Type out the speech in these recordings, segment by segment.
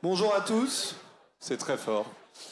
Bonjour à tous, c'est très fort.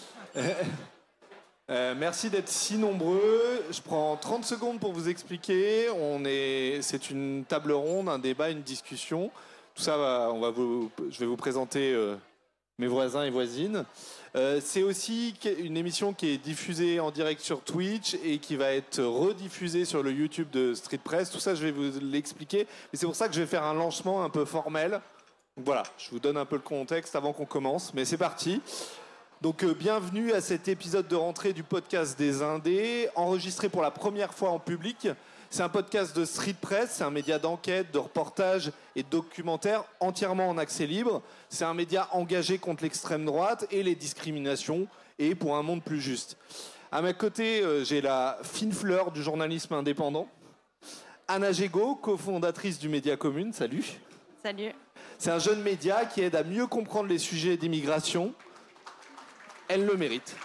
Merci d'être si nombreux. Je prends 30 secondes pour vous expliquer. C'est une table ronde, un débat, une discussion. Tout ça, je vais vous présenter mes voisins et voisines. C'est aussi une émission qui est diffusée en direct sur Twitch et qui va être rediffusée sur le YouTube de Street Press. Tout ça, je vais vous l'expliquer. Mais c'est pour ça que je vais faire un lancement un peu formel. Donc voilà, je vous donne un peu le contexte avant qu'on commence. Mais c'est parti. Donc bienvenue à cet épisode de rentrée du podcast des Indés, enregistré pour la première fois en public. C'est un podcast de Street Press, c'est un média d'enquête, de reportage et de documentaire entièrement en accès libre. C'est un média engagé contre l'extrême droite et les discriminations et pour un monde plus juste. À mes côtés, j'ai la fine fleur du journalisme indépendant, Anna Gégaud, cofondatrice du Média Commune. Salut. Salut. C'est un jeune média qui aide à mieux comprendre les sujets d'immigration. Elle le mérite.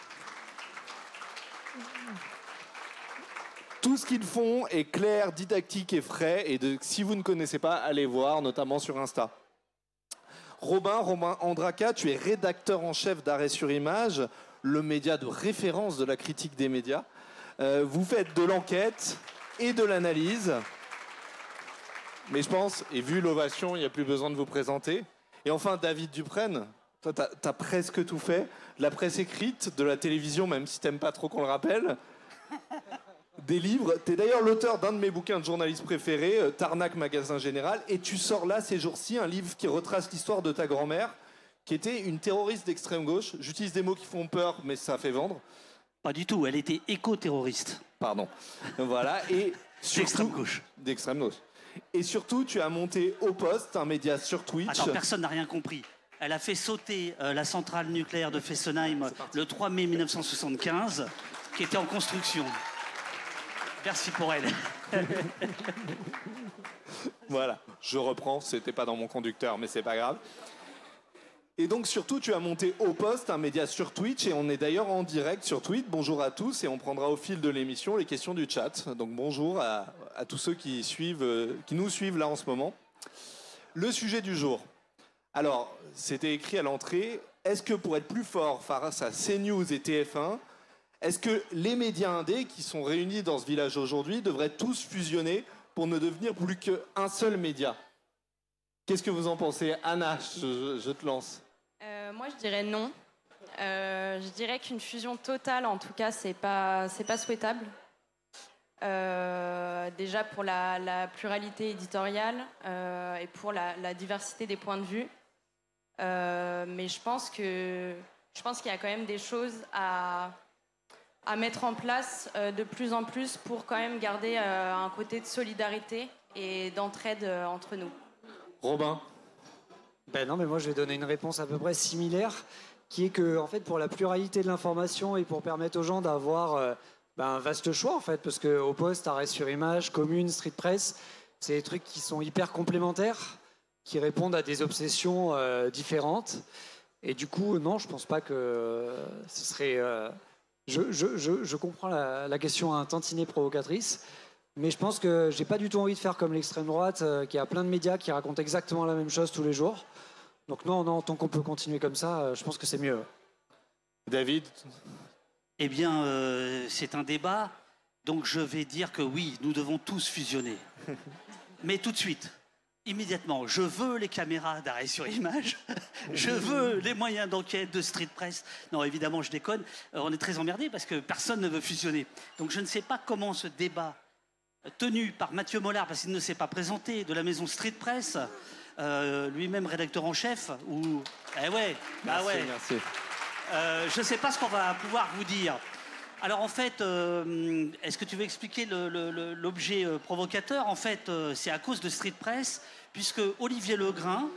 Tout ce qu'ils font est clair, didactique et frais. Et si vous ne connaissez pas, allez voir, notamment sur Insta. Robin Andraca, tu es rédacteur en chef d'Arrêt sur Image, le média de référence de la critique des médias. Vous faites de l'enquête et de l'analyse. Mais je pense, et vu l'ovation, il n'y a plus besoin de vous présenter. Et enfin, David Dupren, toi, t'as presque tout fait. De la presse écrite, de la télévision, même si t'aimes pas trop qu'on le rappelle. Des livres. T'es d'ailleurs l'auteur d'un de mes bouquins de journaliste préférés, Tarnac Magasin Général. Et tu sors là, ces jours-ci, un livre qui retrace l'histoire de ta grand-mère, qui était une terroriste d'extrême gauche. J'utilise des mots qui font peur, mais ça fait vendre. Pas du tout, elle était éco-terroriste. Pardon. Voilà. Et d'extrême gauche. D'extrême gauche. Et surtout, tu as monté Au Poste, un média sur Twitch. Attends, personne n'a rien compris. Elle a fait sauter la centrale nucléaire de Fessenheim le 3 mai 1975, qui était en construction. Merci pour elle. Voilà, je reprends, c'était pas dans mon conducteur, mais c'est pas grave. Et donc surtout, tu as monté Au Poste, un média sur Twitch, et on est d'ailleurs en direct sur Twitch. Bonjour à tous, et on prendra au fil de l'émission les questions du chat. Donc bonjour à tous ceux qui nous suivent là en ce moment. Le sujet du jour. Alors, c'était écrit à l'entrée, est-ce que pour être plus fort face à CNews et TF1, est-ce que les médias indés qui sont réunis dans ce village aujourd'hui devraient tous fusionner pour ne devenir plus qu'un seul média? Qu'est-ce que vous en pensez? Anna, je te lance. Moi, je dirais non. Je dirais qu'une fusion totale, en tout cas, c'est pas souhaitable. Déjà pour la pluralité éditoriale et pour la diversité des points de vue. Mais je pense qu'il y a quand même des choses à mettre en place de plus en plus pour quand même garder un côté de solidarité et d'entraide entre nous. Robin? Ben non, mais moi je vais donner une réponse à peu près similaire, qui est que en fait pour la pluralité de l'information et pour permettre aux gens d'avoir un vaste choix en fait, parce que Au Poste, Arrêt sur Image, Commune, Street Press, c'est des trucs qui sont hyper complémentaires, qui répondent à des obsessions différentes. Et du coup, non, je pense pas que ce serait... Je comprends la question un tantinet provocatrice, mais je pense que j'ai pas du tout envie de faire comme l'extrême droite, qui a plein de médias qui racontent exactement la même chose tous les jours. Donc non, tant qu'on peut continuer comme ça, je pense que c'est mieux. David? Eh bien, c'est un débat, donc je vais dire que oui, nous devons tous fusionner. Mais tout de suite, immédiatement, je veux les caméras d'Arrêt sur Image, je veux les moyens d'enquête de Street Press. Non, évidemment, je déconne, on est très emmerdés parce que personne ne veut fusionner. Donc je ne sais pas comment ce débat, tenu par Mathieu Mollard, parce qu'il ne s'est pas présenté, de la maison Street Press, lui-même rédacteur en chef, ou... Eh ouais, bah ouais. Merci. Je ne sais pas ce qu'on va pouvoir vous dire. Alors en fait, est-ce que tu veux expliquer l'objet provocateur? En fait, c'est à cause de Street Press, puisque Olivier Legrain,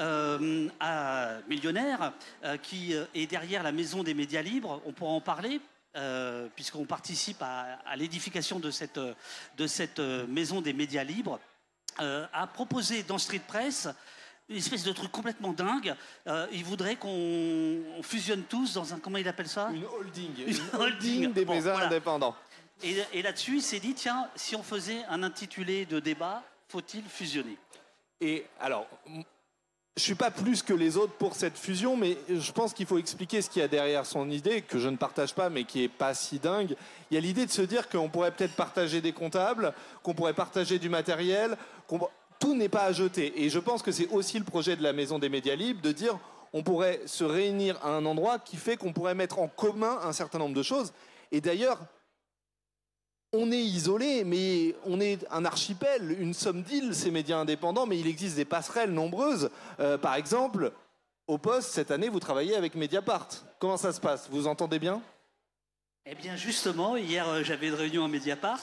millionnaire, qui est derrière la maison des médias libres, on pourra en parler, puisqu'on participe à l'édification de cette maison des médias libres, a proposé dans Street Press une espèce de truc complètement dingue. Il voudrait qu'on fusionne tous dans un... Comment il appelle ça? Une holding des médias indépendants. Et là-dessus, il s'est dit, tiens, si on faisait un intitulé de débat, faut-il fusionner? Et alors, je suis pas plus que les autres pour cette fusion, mais je pense qu'il faut expliquer ce qu'il y a derrière son idée, que je ne partage pas, mais qui est pas si dingue. Il y a l'idée de se dire qu'on pourrait peut-être partager des comptables, qu'on pourrait partager du matériel, tout n'est pas à jeter. Et je pense que c'est aussi le projet de la Maison des médias libres, de dire on pourrait se réunir à un endroit qui fait qu'on pourrait mettre en commun un certain nombre de choses. Et d'ailleurs, on est isolé, mais on est un archipel, une somme d'îles, ces médias indépendants, mais il existe des passerelles nombreuses. Par exemple, au Poste, cette année, vous travaillez avec Mediapart. Comment ça se passe? Vous entendez bien? Eh bien, justement, hier, j'avais une réunion à Mediapart.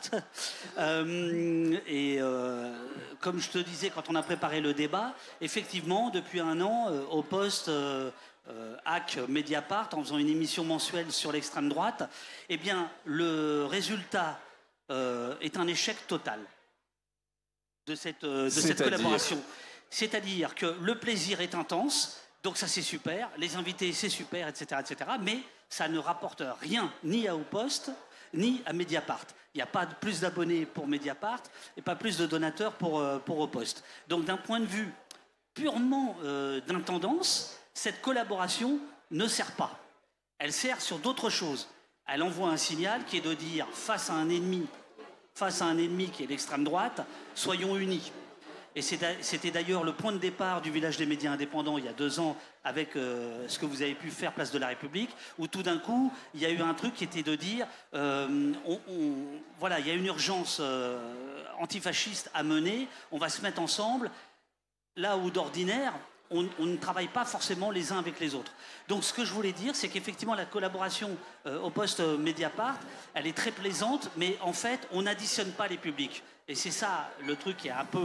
Comme je te disais, quand on a préparé le débat, effectivement, depuis un an, au Poste, hack Mediapart, en faisant une émission mensuelle sur l'extrême droite, eh bien, le résultat est un échec total de cette collaboration. C'est-à-dire que le plaisir est intense, donc ça c'est super, les invités c'est super, etc., etc., mais ça ne rapporte rien ni au Poste, ni à Mediapart. Il n'y a pas plus d'abonnés pour Mediapart et pas plus de donateurs pour au Poste. Donc d'un point de vue purement d'intendance, cette collaboration ne sert pas. Elle sert sur d'autres choses. Elle envoie un signal qui est de dire, face à un ennemi qui est l'extrême droite, soyons unis. Et c'était d'ailleurs le point de départ du village des médias indépendants il y a 2 ans avec ce que vous avez pu faire Place de la République, où tout d'un coup, il y a eu un truc qui était de dire, voilà, il y a une urgence antifasciste à mener, on va se mettre ensemble, là où d'ordinaire, on ne travaille pas forcément les uns avec les autres. Donc ce que je voulais dire, c'est qu'effectivement la collaboration au Poste Mediapart, elle est très plaisante, mais en fait, on n'additionne pas les publics. Et c'est ça le truc qui est un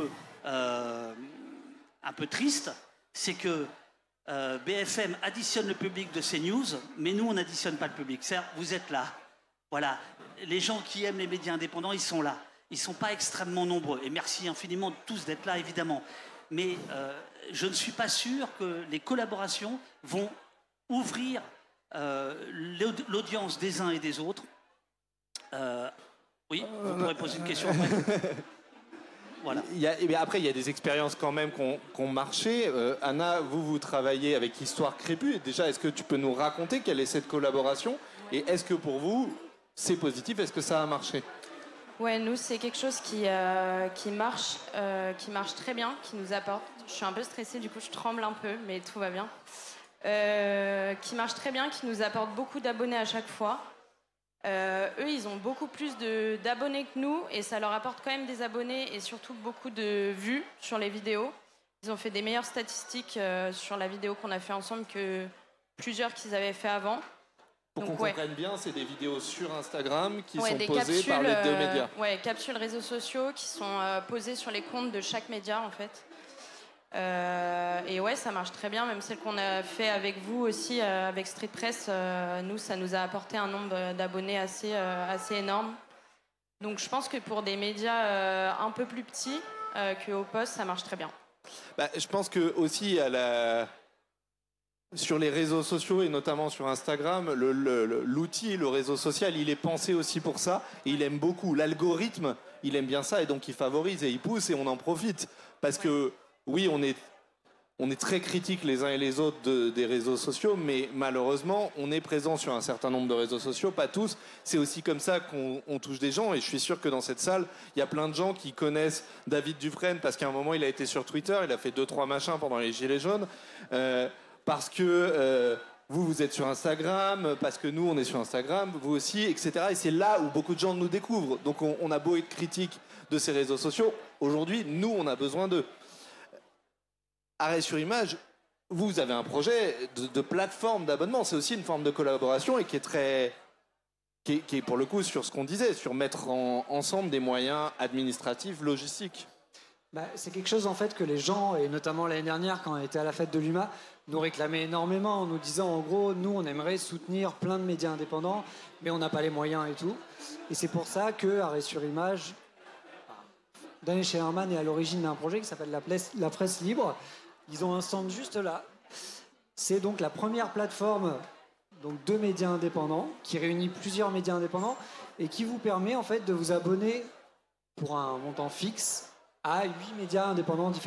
peu triste, c'est que BFM additionne le public de CNews, mais nous, on n'additionne pas le public. C'est-à-dire, vous êtes là. Voilà. Les gens qui aiment les médias indépendants, ils sont là. Ils ne sont pas extrêmement nombreux. Et merci infiniment tous d'être là, évidemment. Mais je ne suis pas sûr que les collaborations vont ouvrir l'audience des uns et des autres. Oui, vous pourrez poser une question après. Voilà. Après, il y a des expériences quand même qui ont marché. Anna, vous travaillez avec Histoire Crépue. Déjà, est-ce que tu peux nous raconter quelle est cette collaboration? Et est-ce que pour vous, c'est positif? Est-ce que ça a marché? Ouais, nous, c'est quelque chose qui marche très bien, qui nous apporte. Je suis un peu stressée, du coup, je tremble un peu, mais tout va bien. Qui marche très bien, qui nous apporte beaucoup d'abonnés à chaque fois. Eux, ils ont beaucoup plus d'abonnés que nous et ça leur apporte quand même des abonnés et surtout beaucoup de vues sur les vidéos. Ils ont fait des meilleures statistiques sur la vidéo qu'on a fait ensemble que plusieurs qu'ils avaient fait avant. Pour qu'on comprenne bien, c'est des vidéos sur Instagram qui sont posées capsules, par les 2 médias. Capsules réseaux sociaux qui sont posées sur les comptes de chaque média en fait. Et ouais, ça marche très bien, même celle qu'on a fait avec vous aussi, avec Street Press, nous, ça nous a apporté un nombre d'abonnés assez énorme. Donc je pense que pour des médias un peu plus petits qu'au Poste, ça marche très bien. Je pense que aussi sur les réseaux sociaux et notamment sur Instagram, l'outil, le réseau social, il est pensé aussi pour ça et il aime beaucoup. L'algorithme, il aime bien ça et donc il favorise et il pousse et on en profite parce que oui, on est très critiques les uns et les autres des réseaux sociaux, mais malheureusement, on est présent sur un certain nombre de réseaux sociaux, pas tous. C'est aussi comme ça qu'on touche des gens, et je suis sûr que dans cette salle, il y a plein de gens qui connaissent David Dufresne, parce qu'à un moment, il a été sur Twitter, il a fait 2-3 machins pendant les Gilets jaunes, parce que vous êtes sur Instagram, parce que nous, on est sur Instagram, vous aussi, etc. Et c'est là où beaucoup de gens nous découvrent. Donc on a beau être critique de ces réseaux sociaux, aujourd'hui, nous, on a besoin d'eux. Arrêt sur image, vous avez un projet de plateforme d'abonnement. C'est aussi une forme de collaboration et qui est pour le coup sur ce qu'on disait, sur mettre ensemble des moyens administratifs, logistiques. C'est quelque chose en fait que les gens, et notamment l'année dernière quand on était à la fête de l'UMA, nous réclamaient énormément en nous disant en gros, nous on aimerait soutenir plein de médias indépendants, mais on n'a pas les moyens et tout. Et c'est pour ça que Arrêt sur image, Daniel Schellerman est à l'origine d'un projet qui s'appelle la Presse Libre. Ils ont un stand juste là. C'est donc la première plateforme de médias indépendants qui réunit plusieurs médias indépendants et qui vous permet en fait de vous abonner pour un montant fixe à 8 médias indépendants différents.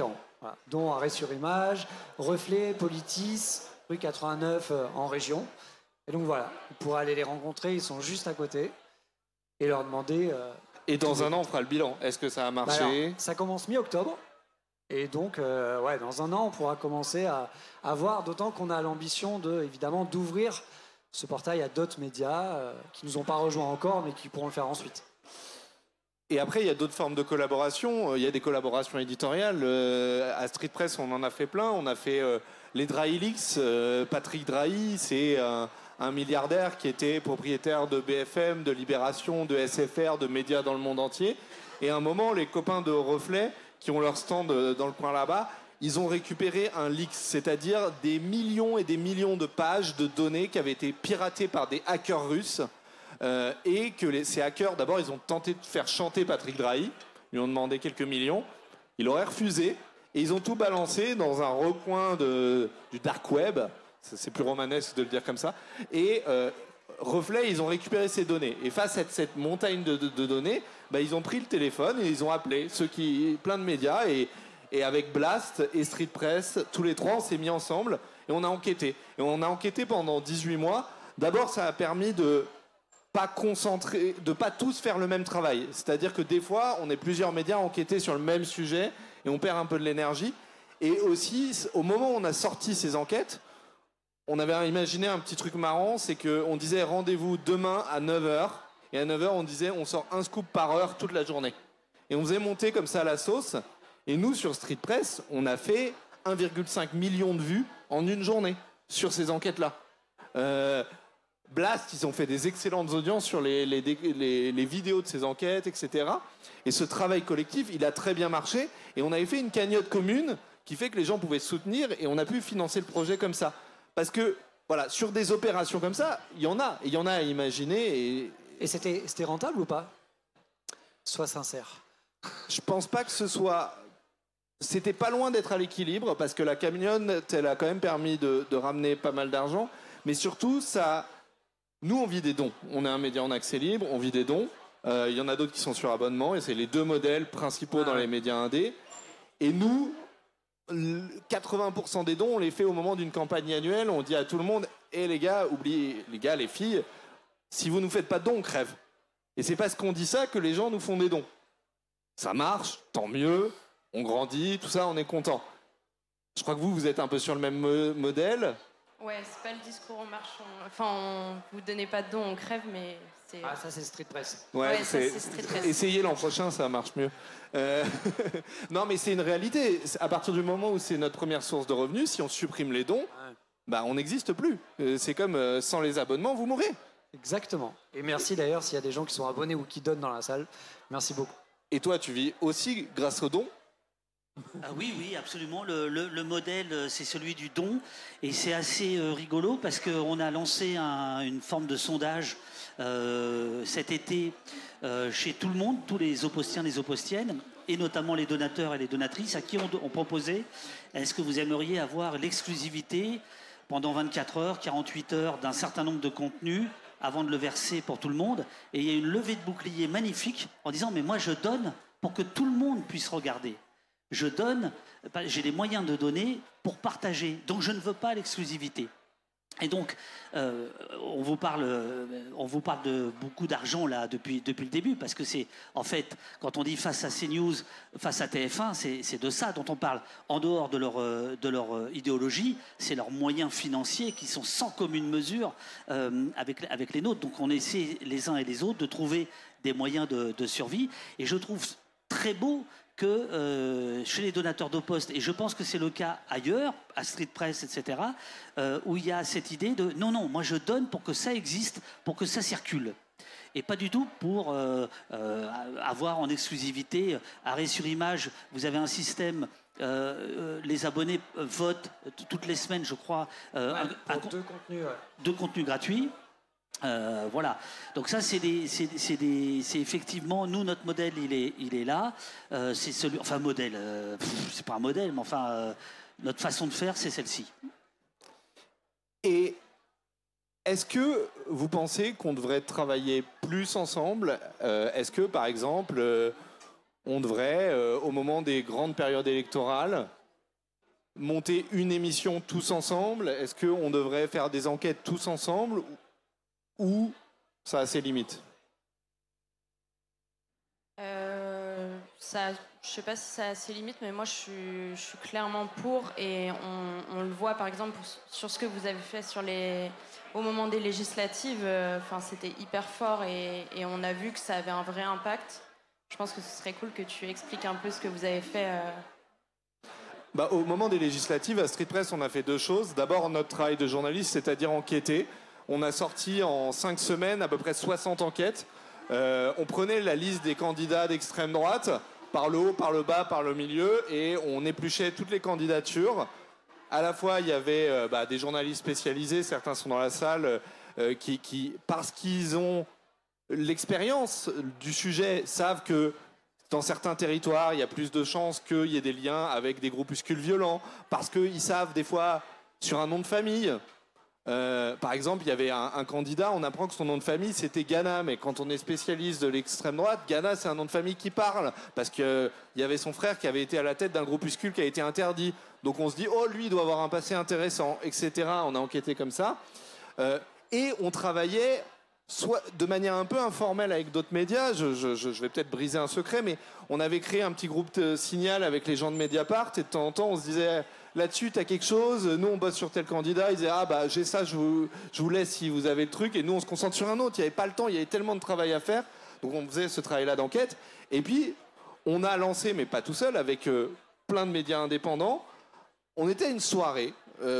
voilà, dont Arrêt-sur-Image, Reflet, Politis, rue 89 en région. Et donc voilà, vous pourrez aller les rencontrer, ils sont juste à côté, et leur demander... Et dans un an, on fera le bilan. Est-ce que ça a marché? Alors, ça commence mi-octobre, et donc dans un an, on pourra commencer à voir, d'autant qu'on a l'ambition évidemment d'ouvrir ce portail à d'autres médias qui nous ont pas rejoints encore, mais qui pourront le faire ensuite. Et après, il y a d'autres formes de collaboration. Il y a des collaborations éditoriales. À Street Press, on en a fait plein. On a fait les Drahi-Leaks. Patrick Drahi, c'est un milliardaire qui était propriétaire de BFM, de Libération, de SFR, de médias dans le monde entier. Et à un moment, les copains de Reflet, qui ont leur stand dans le coin là-bas, ils ont récupéré un leak, c'est-à-dire des millions et des millions de pages de données qui avaient été piratées par des hackers russes. Et que ces hackers, d'abord, ils ont tenté de faire chanter Patrick Drahi. Ils lui ont demandé quelques millions. Il aurait refusé. Et ils ont tout balancé dans un recoin du dark web. C'est plus romanesque de le dire comme ça. Et Reflet, ils ont récupéré ces données. Et face à cette montagne de données, ils ont pris le téléphone et ils ont appelé plein de médias. Et avec Blast et Street Press, tous les trois, on s'est mis ensemble et on a enquêté. Et on a enquêté pendant 18 mois. D'abord, ça a permis de pas tous faire le même travail. C'est-à-dire que des fois, on est plusieurs médias à enquêter sur le même sujet et on perd un peu de l'énergie. Et aussi, au moment où on a sorti ces enquêtes, on avait imaginé un petit truc marrant, c'est qu'on disait rendez-vous demain à 9h. Et à 9h, on disait on sort un scoop par heure toute la journée. Et on faisait monter comme ça la sauce. Et nous, sur Street Press, on a fait 1,5 million de vues en une journée sur ces enquêtes-là. Blast, ils ont fait des excellentes audiences sur les vidéos de ces enquêtes, etc. Et ce travail collectif, il a très bien marché. Et on avait fait une cagnotte commune qui fait que les gens pouvaient soutenir et on a pu financer le projet comme ça. Parce que, voilà, sur des opérations comme ça, il y en a à imaginer. Et c'était rentable ou pas? Sois sincère. Je pense pas que ce soit... C'était pas loin d'être à l'équilibre parce que la cagnotte, elle a quand même permis de ramener pas mal d'argent. Mais surtout, ça... Nous, on vit des dons. On est un média en accès libre, on vit des dons. Il y en a d'autres qui sont sur abonnement et c'est les deux modèles principaux dans les médias indés. Et nous, 80% des dons, on les fait au moment d'une campagne annuelle. On dit à tout le monde, les gars, oubliez, les filles, si vous nous faites pas de dons, on crève. Et c'est parce qu'on dit ça que les gens nous font des dons. Ça marche, tant mieux, on grandit, tout ça, on est content. Je crois que vous êtes un peu sur le même modèle. Ouais, c'est pas le discours on marche, vous donnez pas de dons, on crève, mais c'est... Ah, ça c'est Street Press. Ouais, c'est Street Press. Essayez l'an prochain, ça marche mieux. Non, mais c'est une réalité. À partir du moment où c'est notre première source de revenus, si on supprime les dons, on n'existe plus. C'est comme sans les abonnements, vous mourrez. Exactement. Et merci d'ailleurs s'il y a des gens qui sont abonnés ou qui donnent dans la salle. Merci beaucoup. Et toi, tu vis aussi grâce aux dons? Oui, absolument. Le modèle, c'est celui du don. Et c'est assez rigolo parce qu'on a lancé une forme de sondage cet été chez tout le monde, tous les opostiens, les opostiennes, et notamment les donateurs et les donatrices, à qui on proposait, est-ce que vous aimeriez avoir l'exclusivité pendant 24 heures, 48 heures d'un certain nombre de contenus avant de le verser pour tout le monde? Et il y a une levée de bouclier magnifique en disant, mais moi je donne pour que tout le monde puisse regarder. Je donne, j'ai les moyens de donner pour partager. Donc je ne veux pas l'exclusivité. Et donc, on vous parle de beaucoup d'argent là depuis le début, parce que c'est, en fait, quand on dit face à CNews, face à TF1, c'est de ça dont on parle. En dehors de leur idéologie, c'est leurs moyens financiers qui sont sans commune mesure avec les nôtres. Donc on essaie les uns et les autres de trouver des moyens de survie. Et je trouve très beau que chez les donateurs d'Opost, et je pense que c'est le cas ailleurs, à Street Press, etc., où il y a cette idée de non, moi je donne pour que ça existe, pour que ça circule. Et pas du tout pour avoir en exclusivité Arrêt-sur-Image. Vous avez un système, les abonnés votent toutes les semaines, je crois, deux contenus gratuits. Voilà. Donc ça, c'est effectivement, nous, notre modèle, il est là. C'est celui, enfin modèle, c'est pas un modèle, mais enfin notre façon de faire, c'est celle-ci. Et est-ce que vous pensez qu'on devrait travailler plus ensemble? Est-ce que, par exemple, on devrait, au moment des grandes périodes électorales, monter une émission tous ensemble? Est-ce qu'on devrait faire des enquêtes tous ensemble ou ça a ses limites? Je sais pas si ça a ses limites, mais moi je suis clairement pour, et on le voit par exemple sur ce que vous avez fait au moment des législatives. C'était hyper fort et on a vu que ça avait un vrai impact. Je pense que ce serait cool que tu expliques un peu ce que vous avez fait. Au moment des législatives, à Street Press, on a fait deux choses. D'abord, notre travail de journaliste, c'est-à-dire enquêter. On a sorti en 5 semaines à peu près 60 enquêtes. On prenait la liste des candidats d'extrême droite, par le haut, par le bas, par le milieu, et on épluchait toutes les candidatures. À la fois, il y avait des journalistes spécialisés, certains sont dans la salle, qui, parce qu'ils ont l'expérience du sujet, savent que dans certains territoires, il y a plus de chances qu'il y ait des liens avec des groupuscules violents, parce qu'ils savent des fois sur un nom de famille. Par exemple, il y avait un candidat, on apprend que son nom de famille c'était Ghana, mais quand on est spécialiste de l'extrême droite, Ghana c'est un nom de famille qui parle, parce qu'il y avait son frère qui avait été à la tête d'un groupuscule qui a été interdit. Donc on se dit, oh lui il doit avoir un passé intéressant, etc. On a enquêté comme ça. Et on travaillait soit de manière un peu informelle avec d'autres médias. Je vais peut-être briser un secret, mais on avait créé un petit groupe de Signal avec les gens de Mediapart, et de temps en temps on se disait, là-dessus, t'as quelque chose, nous on bosse sur tel candidat, ils disaient j'ai ça, je vous laisse si vous avez le truc, et nous on se concentre sur un autre, il n'y avait pas le temps, il y avait tellement de travail à faire, donc on faisait ce travail-là d'enquête, et puis on a lancé, mais pas tout seul, avec plein de médias indépendants, on était à une soirée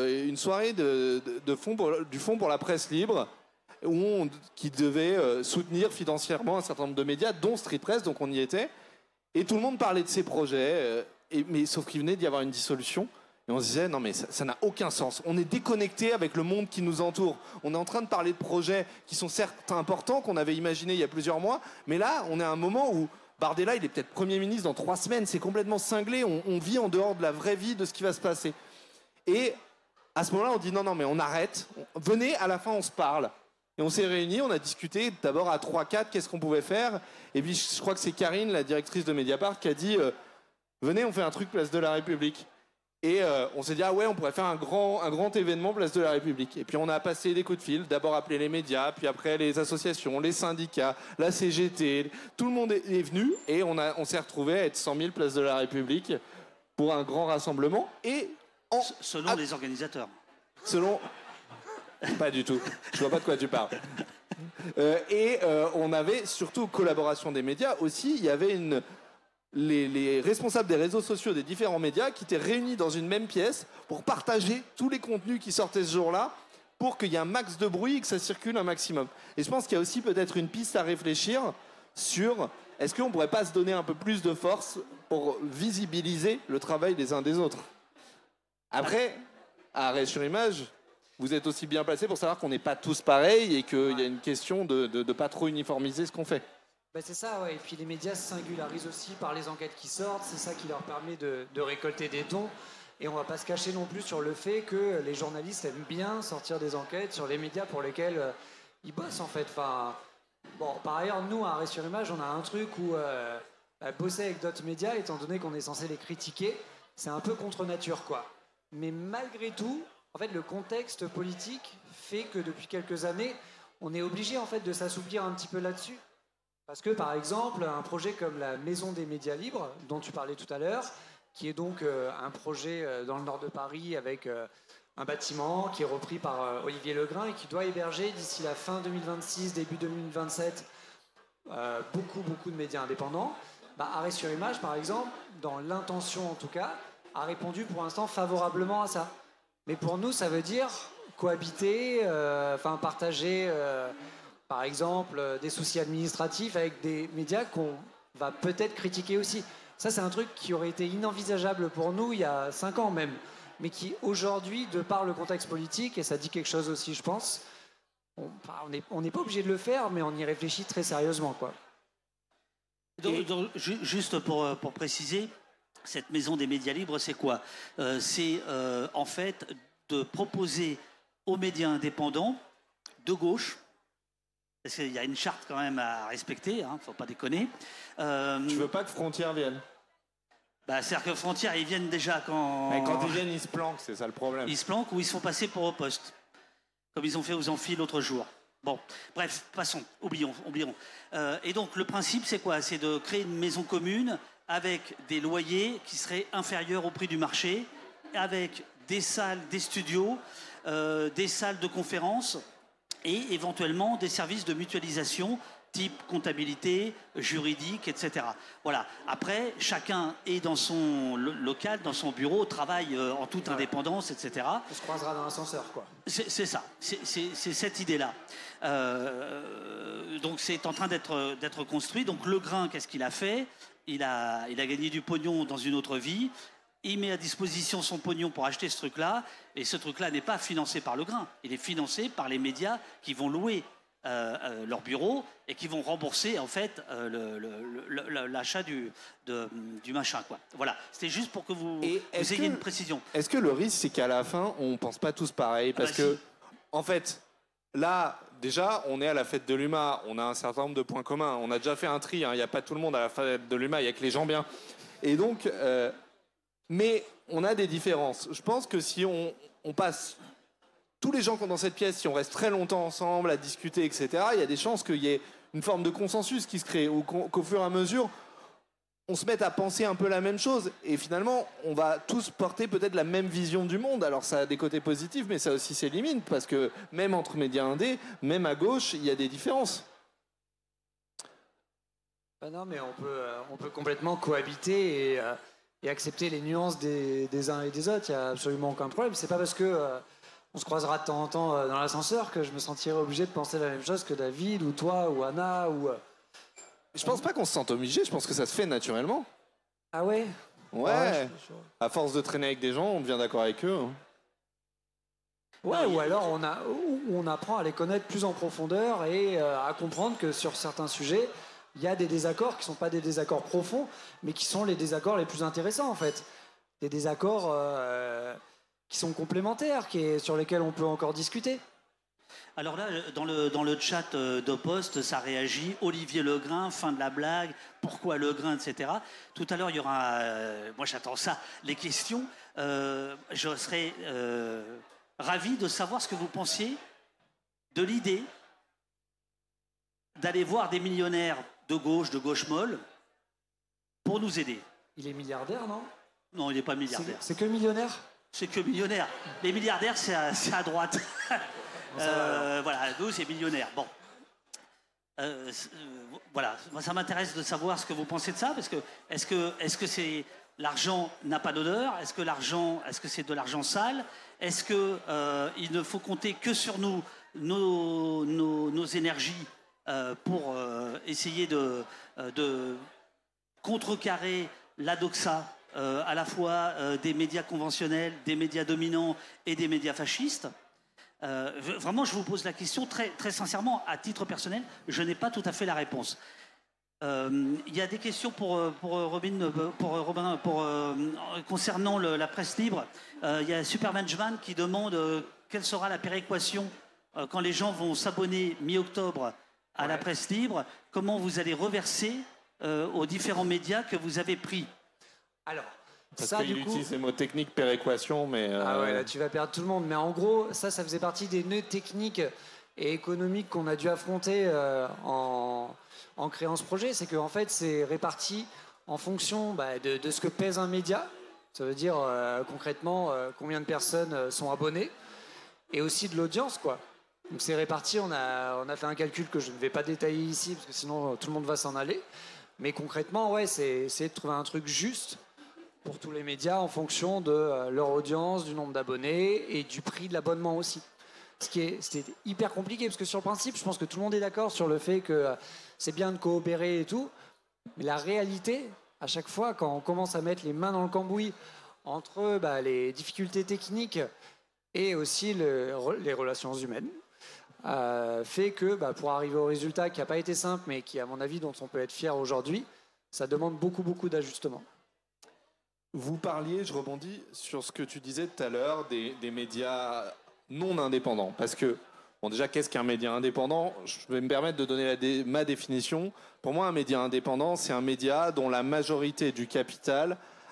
du Fonds pour la presse libre, qui devait soutenir financièrement un certain nombre de médias, dont Street Press, donc on y était, et tout le monde parlait de ses projets, mais sauf qu'il venait d'y avoir une dissolution. Et on se disait, non mais ça n'a aucun sens. On est déconnecté avec le monde qui nous entoure. On est en train de parler de projets qui sont certes importants, qu'on avait imaginés il y a plusieurs mois, mais là, on est à un moment où Bardella, il est peut-être Premier ministre dans 3 semaines, c'est complètement cinglé, on vit en dehors de la vraie vie, de ce qui va se passer. Et à ce moment-là, on dit, non, mais on arrête, venez, à la fin, on se parle. Et on s'est réunis, on a discuté d'abord à 3-4, qu'est-ce qu'on pouvait faire. Et puis je crois que c'est Karine, la directrice de Mediapart, qui a dit, venez, on fait un truc Place de la République. Et on s'est dit, ah ouais, on pourrait faire un grand événement Place de la République. Et puis on a passé des coups de fil, d'abord appeler les médias, puis après les associations, les syndicats, la CGT, tout le monde est venu, et on s'est retrouvés à être 100 000 Place de la République pour un grand rassemblement. Et selon les organisateurs. Selon... Pas du tout, je vois pas de quoi tu parles. On avait surtout collaboration des médias aussi, il y avait les responsables des réseaux sociaux des différents médias qui étaient réunis dans une même pièce pour partager tous les contenus qui sortaient ce jour-là pour qu'il y ait un max de bruit et que ça circule un maximum. Et je pense qu'il y a aussi peut-être une piste à réfléchir sur est-ce qu'on ne pourrait pas se donner un peu plus de force pour visibiliser le travail des uns des autres. Après, à Arrêt sur Image, vous êtes aussi bien placé pour savoir qu'on n'est pas tous pareils et qu'il y a une question de ne pas trop uniformiser ce qu'on fait. C'est ça, ouais. Et puis les médias se singularisent aussi par les enquêtes qui sortent. C'est ça qui leur permet de récolter des dons. Et on ne va pas se cacher non plus sur le fait que les journalistes aiment bien sortir des enquêtes sur les médias pour lesquels ils bossent en fait. Par ailleurs, nous, à Arrêt sur Image, on a un truc où bosser avec d'autres médias, étant donné qu'on est censé les critiquer, c'est un peu contre nature, quoi. Mais malgré tout, en fait, le contexte politique fait que depuis quelques années, on est obligé en fait de s'assouplir un petit peu là-dessus. Parce que, par exemple, un projet comme la Maison des médias libres, dont tu parlais tout à l'heure, qui est donc un projet dans le nord de Paris avec un bâtiment qui est repris par Olivier Legrain et qui doit héberger d'ici la fin 2026, début 2027, beaucoup de médias indépendants. Arrêt sur Image, par exemple, dans l'intention en tout cas, a répondu pour l'instant favorablement à ça. Mais pour nous, ça veut dire cohabiter, partager... par exemple, des soucis administratifs avec des médias qu'on va peut-être critiquer aussi. Ça, c'est un truc qui aurait été inenvisageable pour nous il y a 5 ans même, mais qui aujourd'hui, de par le contexte politique, et ça dit quelque chose aussi, je pense, on n'est pas obligé de le faire, mais on y réfléchit très sérieusement, quoi. Donc, juste pour préciser, cette maison des médias libres, c'est quoi ? C'est en fait de proposer aux médias indépendants de gauche, parce qu'il y a une charte quand même à respecter, faut pas déconner. Tu veux pas que Frontières vienne ? C'est-à-dire que Frontières, ils viennent déjà quand... Mais quand ils viennent, ils se planquent, c'est ça le problème. Ils se planquent ou ils se font passer pour au poste, comme ils ont fait aux Amphis l'autre jour. Bon, bref, passons, oublions. Et donc, le principe, c'est quoi? C'est de créer une maison commune avec des loyers qui seraient inférieurs au prix du marché, avec des salles, des studios, des salles de conférences et éventuellement des services de mutualisation type comptabilité, juridique, etc. Voilà. Après, chacun est dans son local, dans son bureau, travaille en toute indépendance, etc. On se croisera dans l'ascenseur, quoi. C'est ça, c'est cette idée-là. Donc c'est en train d'être construit. Donc le Grain, qu'est-ce qu'il a fait? Il a gagné du pognon dans une autre vie. Il met à disposition son pognon pour acheter ce truc-là. Et ce truc-là n'est pas financé par le Grain. Il est financé par les médias qui vont louer leur bureau et qui vont rembourser en fait l'achat du machin, quoi. Voilà, c'était juste pour que vous ayez une précision. Est-ce que le risque, c'est qu'à la fin, on pense pas tous pareil? Parce que, en fait, là, déjà, on est à la fête de l'UMA, on a un certain nombre de points communs. On a déjà fait un tri, il n'y a pas tout le monde à la fête de l'UMA, il n'y a que les gens bien. Et donc, mais on a des différences. Je pense que si on passe... Tous les gens qui sont dans cette pièce, si on reste très longtemps ensemble à discuter, etc., il y a des chances qu'il y ait une forme de consensus qui se crée, ou qu'au fur et à mesure, on se mette à penser un peu la même chose. Et finalement, on va tous porter peut-être la même vision du monde. Alors ça a des côtés positifs, mais ça a aussi ses limites, parce que même entre médias indés, même à gauche, il y a des différences. Non, mais on peut complètement cohabiter et accepter les nuances des uns et des autres. Il n'y a absolument aucun problème. C'est pas parce que... on se croisera de temps en temps dans l'ascenseur que je me sentirai obligé de penser la même chose que David, ou toi, ou Anna, ou... Je pense pas qu'on se sente obligé, je pense que ça se fait naturellement. Ah ouais? Ouais, à force de traîner avec des gens, on devient d'accord avec eux. Ouais, ou alors on apprend à les connaître plus en profondeur et à comprendre que sur certains sujets, il y a des désaccords qui sont pas des désaccords profonds, mais qui sont les désaccords les plus intéressants, en fait. Des désaccords... qui sont complémentaires, sur lesquels on peut encore discuter. Alors là, dans le chat d'Opost, ça réagit. Olivier Legrain, fin de la blague, pourquoi Legrain, etc. Tout à l'heure, il y aura, moi j'attends ça, les questions. Je serais ravi de savoir ce que vous pensiez de l'idée d'aller voir des millionnaires de gauche molle, pour nous aider. Il est milliardaire, non? Non, il n'est pas milliardaire. C'est que millionnaire? C'est que millionnaire. Les milliardaires, c'est à droite. Voilà, nous, c'est millionnaire. Bon. Voilà, moi, ça m'intéresse de savoir ce que vous pensez de ça, parce que est-ce que c'est l'argent n'a pas d'odeur? Est-ce que c'est de l'argent sale? Est-ce que il ne faut compter que sur nos énergies pour essayer de contrecarrer la doxa à la fois des médias conventionnels, des médias dominants et des médias fascistes? Vraiment, je vous pose la question très, très sincèrement, à titre personnel, je n'ai pas tout à fait la réponse. Il y a des questions pour Robin, concernant la presse libre. Il y a Supermanagement qui demande quelle sera la péréquation quand les gens vont s'abonner mi-octobre à la presse libre. Comment vous allez reverser aux différents médias que vous avez pris? Alors, parce ça, qu'il utilise les mots techniques, péréquation, mais... Ah ouais, là, tu vas perdre tout le monde. Mais en gros, ça faisait partie des nœuds techniques et économiques qu'on a dû affronter en créant ce projet. C'est qu'en fait, c'est réparti en fonction de ce que pèse un média. Ça veut dire, concrètement, combien de personnes sont abonnées. Et aussi de l'audience, quoi. Donc c'est réparti, on a fait un calcul que je ne vais pas détailler ici, parce que sinon tout le monde va s'en aller. Mais concrètement, ouais, c'est essayer de trouver un truc juste pour tous les médias en fonction de leur audience, du nombre d'abonnés et du prix de l'abonnement aussi. C'était hyper compliqué, parce que sur le principe, je pense que tout le monde est d'accord sur le fait que c'est bien de coopérer et tout. Mais la réalité, à chaque fois, quand on commence à mettre les mains dans le cambouis entre les difficultés techniques et aussi les relations humaines, fait que pour arriver au résultat qui n'a pas été simple, mais qui, à mon avis, dont on peut être fier aujourd'hui, ça demande beaucoup, beaucoup d'ajustements. Vous parliez, je rebondis sur ce que tu disais tout à l'heure, des médias non indépendants. Parce que, bon, déjà, qu'est-ce qu'un média indépendant? Je vais me permettre de donner ma définition. Pour moi, un média indépendant, c'est un média dont la majorité du capital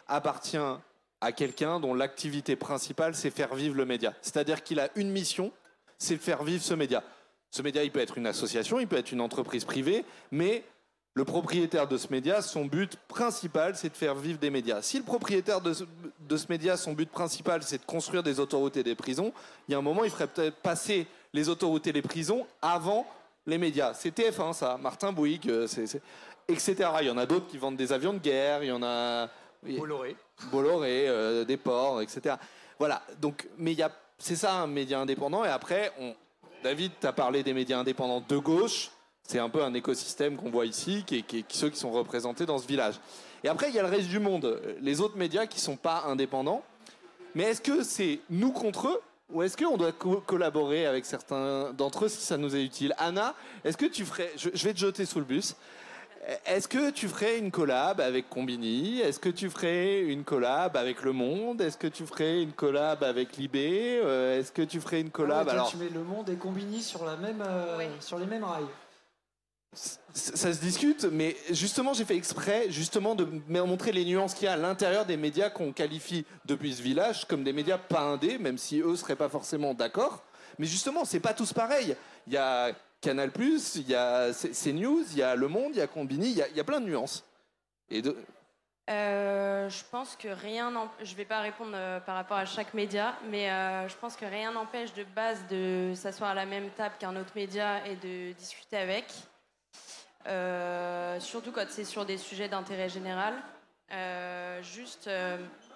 appartient à quelqu'un dont l'activité principale, c'est faire vivre le média. C'est-à-dire qu'il a une mission, c'est de faire vivre ce média. Ce média, il peut être une association, il peut être une entreprise privée, mais le propriétaire de ce média, son but principal, c'est de faire vivre des médias. Si le propriétaire de ce média, son but principal, c'est de construire des autoroutes et des prisons, il y a un moment, il ferait peut-être passer les autoroutes et les prisons avant les médias. C'est TF1, ça, Martin Bouygues, etc. Il y en a d'autres qui vendent des avions de guerre, il y en a... Bolloré, des ports, etc. Voilà, donc, mais c'est ça un média indépendant, et après, David, tu as parlé des médias indépendants de gauche. C'est un peu un écosystème qu'on voit ici, ceux qui sont représentés dans ce village. Et après, il y a le reste du monde, les autres médias qui ne sont pas indépendants. Mais est-ce que c'est nous contre eux, ou est-ce qu'on doit collaborer avec certains d'entre eux si ça nous est utile? Anna, est-ce que tu ferais... Je vais te jeter sous le bus. Est-ce que tu ferais une collab avec Combini? Est-ce que tu ferais une collab avec Le Monde? Est-ce que tu ferais une collab avec Libé? Est-ce que tu ferais une collab... Tu mets Le Monde et Combini sur sur les mêmes rails. Ça se discute, mais justement, j'ai fait exprès de montrer les nuances qu'il y a à l'intérieur des médias qu'on qualifie depuis ce village comme des médias pas indés, même si eux seraient pas forcément d'accord. Mais justement, c'est pas tous pareil. Il y a Canal+, il y a CNews, il y a Le Monde, il y a Combini, il y a plein de nuances. Je pense que je vais pas répondre par rapport à chaque média, mais je pense que rien n'empêche de base de s'asseoir à la même table qu'un autre média et de discuter avec. Surtout quand c'est sur des sujets d'intérêt général. Je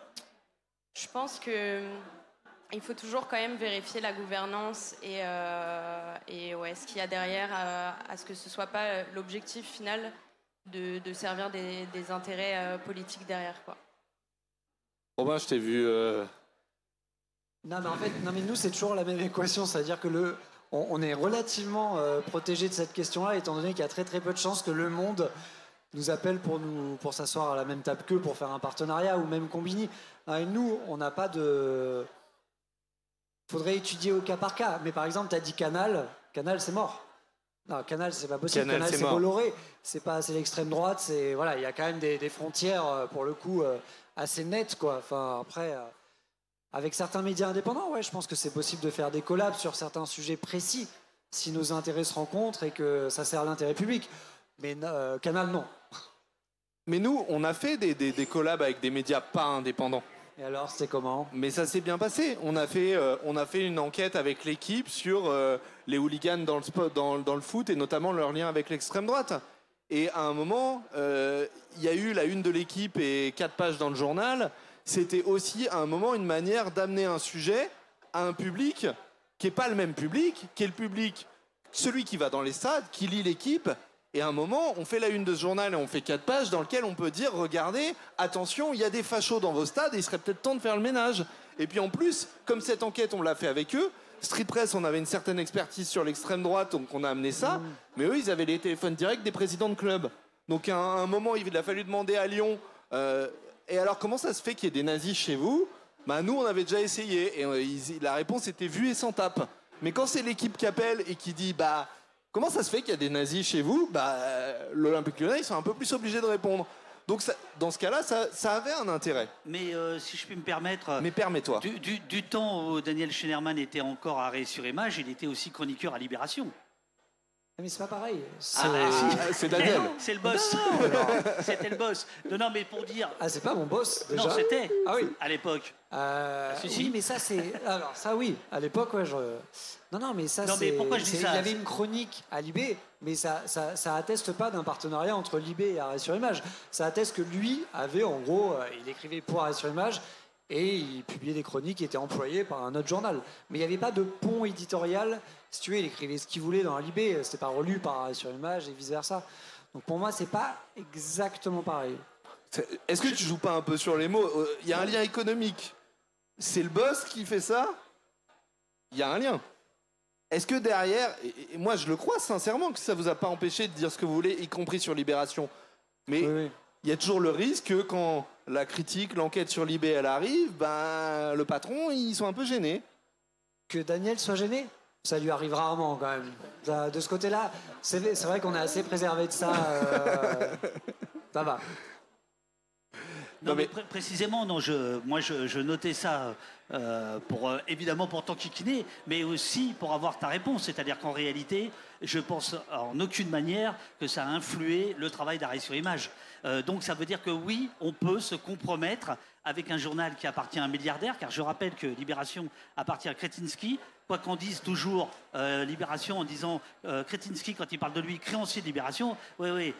pense que il faut toujours quand même vérifier la gouvernance et ce qu'il y a derrière à ce que ce soit pas l'objectif final de servir des intérêts politiques derrière, quoi. Robin, je t'ai vu... Non, mais nous, c'est toujours la même équation, c'est-à-dire que on est relativement protégé de cette question-là, étant donné qu'il y a très très peu de chances que Le Monde nous appelle pour s'asseoir à la même table qu'eux, pour faire un partenariat, ou même Combini. Et nous, on n'a pas de... Faudrait étudier au cas par cas. Mais par exemple, tu as dit Canal, c'est mort. Non, Canal, c'est pas possible. Canal c'est Bolloré. C'est l'extrême droite. Voilà, il y a quand même des frontières, pour le coup, assez nettes, quoi. Enfin, après... Avec certains médias indépendants, ouais, je pense que c'est possible de faire des collabs sur certains sujets précis, si nos intérêts se rencontrent et que ça sert à l'intérêt public. Mais Canal, non. Mais nous, on a fait des collabs avec des médias pas indépendants. Et alors, c'était comment? Mais ça s'est bien passé. On a fait une enquête avec l'équipe sur les hooligans dans le foot, et notamment leur lien avec l'extrême droite. Et à un moment, il y a eu la une de l'équipe et 4 pages dans le journal. C'était aussi à un moment une manière d'amener un sujet à un public qui n'est pas le même public, qui est le public, celui qui va dans les stades, qui lit l'équipe. Et à un moment, on fait la une de ce journal et on fait 4 pages dans lequel on peut dire, regardez, attention, il y a des fachos dans vos stades et il serait peut-être temps de faire le ménage. Et puis en plus, comme cette enquête, on l'a fait avec eux, Street Press, on avait une certaine expertise sur l'extrême droite, donc on a amené ça. Mais eux, ils avaient les téléphones directs des présidents de clubs. Donc à un moment, il a fallu demander à Lyon... et alors, comment ça se fait qu'il y ait des nazis chez vous? Bah, nous, on avait déjà essayé. Et la réponse était vue et sans tape. Mais quand c'est l'équipe qui appelle et qui dit, bah, comment ça se fait qu'il y a des nazis chez vous? Bah, l'Olympique Lyonnais, ils sont un peu plus obligés de répondre. Donc, dans ce cas-là, ça avait un intérêt. Mais si je puis me permettre... Mais permets-toi. Du temps où Daniel Schneiderman était encore arrêt sur image, il était aussi chroniqueur à Libération. Mais c'est pas pareil. C'est Daniel. C'est le boss. C'était le boss. Non, mais pour dire... Ah, c'est pas mon boss, déjà? Non, c'était. Ah oui. À l'époque. Oui, mais ça, c'est... Alors, ça, oui. À l'époque, ouais, Non, mais ça, non, c'est... mais pourquoi je dis ça? Il y avait une chronique à Libé, mais ça atteste pas d'un partenariat entre Libé et Arrêt sur Image. Ça atteste que lui avait, en gros, il écrivait pour Arrêt sur Image et il publiait des chroniques qui étaient employées par un autre journal. Mais il n'y avait pas de pont éditorial. Si tu veux, il écrivait ce qu'il voulait dans Libé, c'était pas relu par Arrêt sur Image et vice-versa. Donc pour moi, c'est pas exactement pareil. Est-ce que tu joues pas un peu sur les mots? Il y a un lien économique. C'est le boss qui fait ça? Il y a un lien. Est-ce que derrière, et moi je le crois sincèrement que ça vous a pas empêché de dire ce que vous voulez, y compris sur Libération. Mais Oui. il y a toujours le risque que quand la critique, l'enquête sur Libé, elle arrive, ben, le patron, ils sont un peu gênés. Que Daniel soit gêné? Ça lui arrive rarement quand même. De ce côté-là, c'est vrai qu'on est assez préservé de ça. Ça va. Non, mais précisément, non, moi je notais ça évidemment pour t'enquiquiner, mais aussi pour avoir ta réponse. C'est-à-dire qu'en réalité, je pense en aucune manière que ça a influé le travail d'arrêt sur image. Donc ça veut dire que oui, on peut se compromettre avec un journal qui appartient à un milliardaire, car je rappelle que Libération appartient à Kretinsky. Quoi qu'on dise toujours Libération en disant Kretinsky, quand il parle de lui, créancier de Libération, oui,